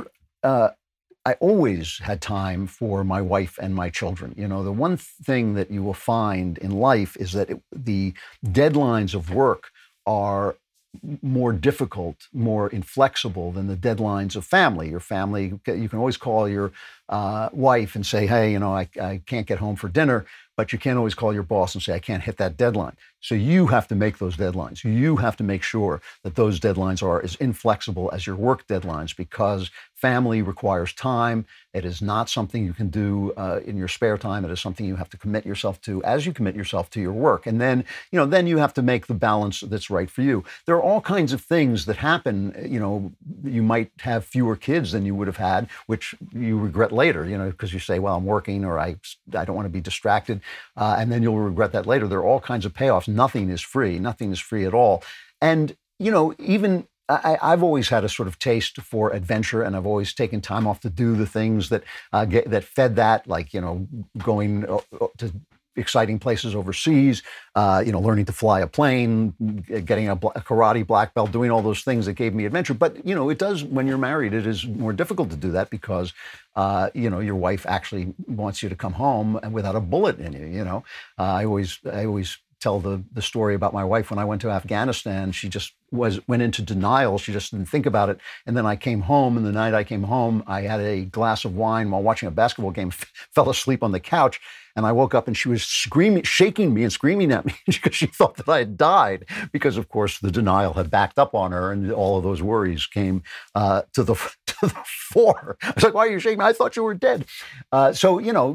always had time for my wife and my children. The one thing that you will find in life is that the deadlines of work are more difficult, more inflexible than the deadlines of family. Your family, you can always call your wife and say, hey, I can't get home for dinner. but you can't always call your boss and say, I can't hit that deadline. So you have to make those deadlines. You have to make sure that those deadlines are as inflexible as your work deadlines, because family requires time. It is not something you can do in your spare time. It is something you have to commit yourself to as you commit yourself to your work. And then, then you have to make the balance that's right for you. There are all kinds of things that happen. You might have fewer kids than you would have had, which you regret later, because you say, well, I'm working, or I don't want to be distracted. And then you'll regret that later. There are all kinds of payoffs. Nothing is free. Nothing is free at all. And, even I've always had a sort of taste for adventure, and I've always taken time off to do the things that that fed that, like, going to exciting places overseas, learning to fly a plane, getting a karate black belt, doing all those things that gave me adventure. But, it does, when you're married, it is more difficult to do that because, your wife actually wants you to come home without a bullet in you, I always tell the story about my wife when I went to Afghanistan. She just went into denial. She just didn't think about it. And then I came home, and the night I came home, I had a glass of wine while watching a basketball game, fell asleep on the couch. And I woke up and she was shaking me and screaming at me because she thought that I had died, because, of course, the denial had backed up on her, and all of those worries came to the fore. I was like, why are you shaking me? I thought you were dead. So,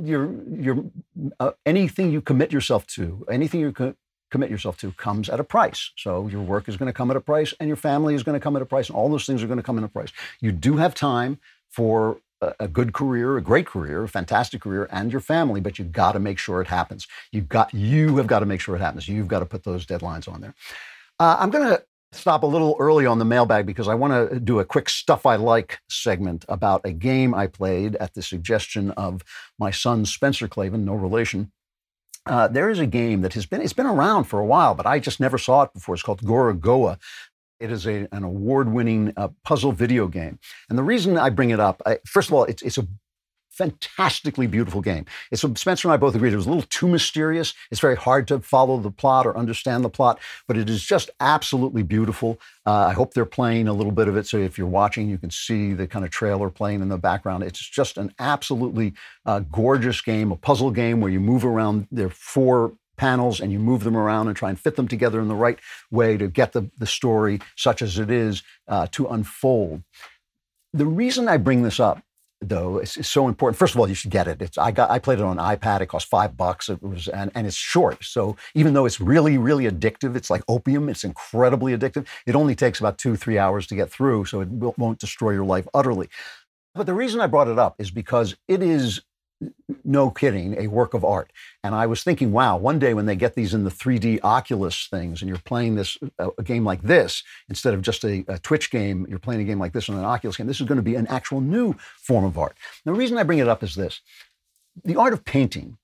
anything you commit yourself to, comes at a price. So your work is going to come at a price, and your family is going to come at a price, and all those things are going to come at a price. You do have time for a good career, a great career, a fantastic career, and your family, but you've got to make sure it happens. You have got to make sure it happens. You've got to put those deadlines on there. I'm going to stop a little early on the mailbag because I want to do a quick Stuff I Like segment about a game I played at the suggestion of my son, Spencer Klavan, no relation. There is a game that it's been around for a while, but I just never saw it before. It's called Gorogoa. It is an award-winning puzzle video game. And the reason I bring it up, first of all, it's a fantastically beautiful game. Spencer and I both agreed it was a little too mysterious. It's very hard to follow the plot or understand the plot, but it is just absolutely beautiful. I hope they're playing a little bit of it, so if you're watching, you can see the kind of trailer playing in the background. It's just an absolutely gorgeous game, a puzzle game where you move around. There are 4 panels, and you move them around and try and fit them together in the right way to get the story, such as it is, to unfold. The reason I bring this up, though, is so important. First of all, you should get it. I played it on an iPad. It cost $5. And it's short. So even though it's really, really addictive, it's like opium. It's incredibly addictive. It only takes about 2-3 hours to get through, so it won't destroy your life utterly. But the reason I brought it up is because it is, no kidding, a work of art. And I was thinking, wow, one day when they get these in the 3D Oculus things, and you're playing a game like this, instead of just a Twitch game, you're playing a game like this on an Oculus game, this is going to be an actual new form of art. And the reason I bring it up is this. The art of painting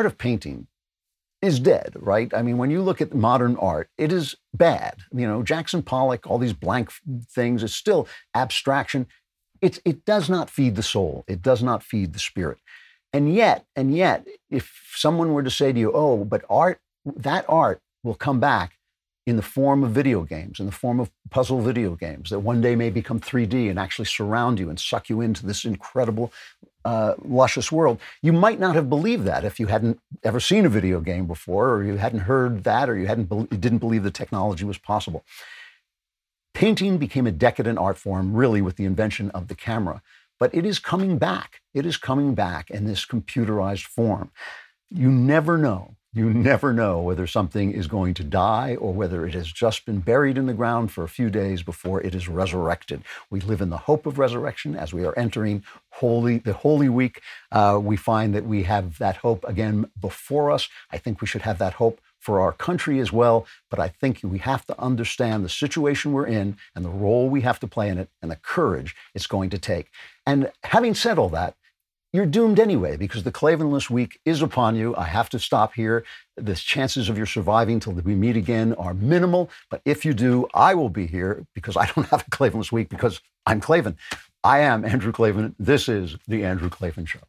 is dead, right? I mean, when you look at modern art, it is bad. Jackson Pollock, all these blank things, it's still abstraction. It does not feed the soul. It does not feed the spirit. And yet, if someone were to say to you, oh, but that art will come back in the form of video games, in the form of puzzle video games, that one day may become 3D and actually surround you and suck you into this incredible, luscious world, you might not have believed that if you hadn't ever seen a video game before, or you hadn't heard that, or you didn't believe the technology was possible. Painting became a decadent art form, really, with the invention of the camera. But it is coming back. It is coming back in this computerized form. You never know. You never know whether something is going to die or whether it has just been buried in the ground for a few days before it is resurrected. We live in the hope of resurrection as we are entering the Holy Week. We find that we have that hope again before us. I think we should have that hope for our country as well, but I think we have to understand the situation we're in and the role we have to play in it and the courage it's going to take. And having said all that, you're doomed anyway, because the Klavanless week is upon you. I have to stop here. The chances of your surviving till we meet again are minimal, but if you do, I will be here, because I don't have a Klavanless week, because I'm Klavan. I am Andrew Klavan. This is The Andrew Klavan Show.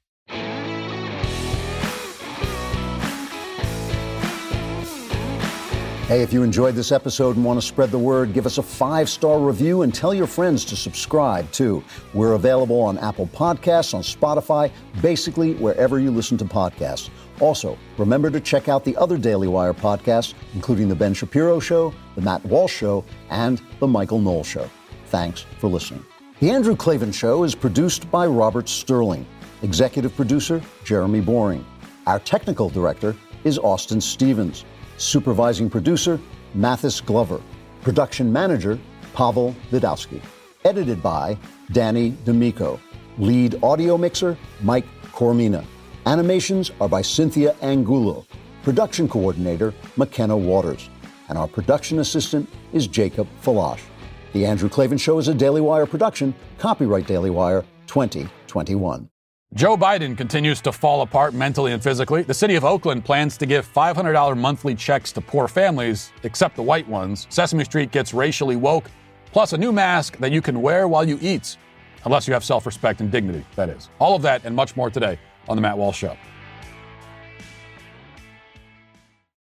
Hey, if you enjoyed this episode and want to spread the word, give us a 5-star review and tell your friends to subscribe, too. We're available on Apple Podcasts, on Spotify, basically wherever you listen to podcasts. Also, remember to check out the other Daily Wire podcasts, including The Ben Shapiro Show, The Matt Walsh Show, and The Michael Knowles Show. Thanks for listening. The Andrew Klavan Show is produced by Robert Sterling. Executive producer, Jeremy Boring. Our technical director is Austin Stevens. Supervising producer, Mathis Glover. Production manager, Pavel Vidowski. Edited by Danny D'Amico. Lead audio mixer, Mike Coromina. Animations are by Cynthia Angulo. Production coordinator, McKenna Waters. And our production assistant is Jacob Falash. The Andrew Klavan Show is a Daily Wire production. Copyright Daily Wire 2021. Joe Biden continues to fall apart mentally and physically. The city of Oakland plans to give $500 monthly checks to poor families, except the white ones. Sesame Street gets racially woke, plus a new mask that you can wear while you eat. Unless you have self-respect and dignity, that is. All of that and much more today on The Matt Walsh Show.